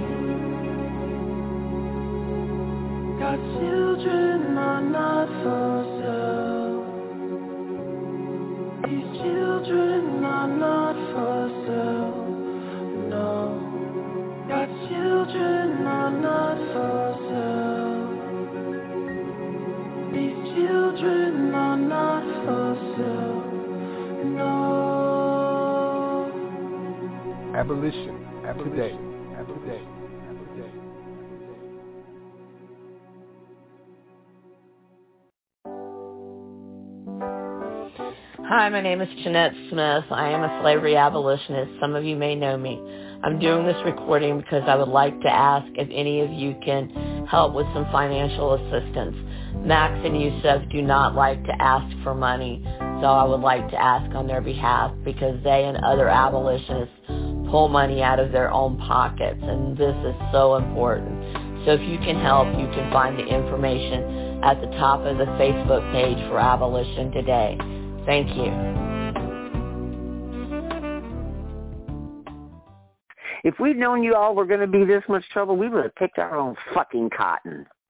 God's children are not for sale. These children are not for sale. No. God's children are not for sale. These children are not for sale. No. Abolition. Abolition. Abolition. Hi, my name is Jeanette Smith. I am a slavery abolitionist. Some of you may know me. I'm doing this recording because I would like to ask if any of you can help with some financial assistance. Max and Yusuf do not like to ask for money, so I would like to ask on their behalf because they and other abolitionists pull money out of their own pockets, and this is so important. So if you can help, you can find the information at the top of the Facebook page for Abolition Today. Thank you. If we'd known you all were going to be this much trouble, we would have picked our own fucking cotton.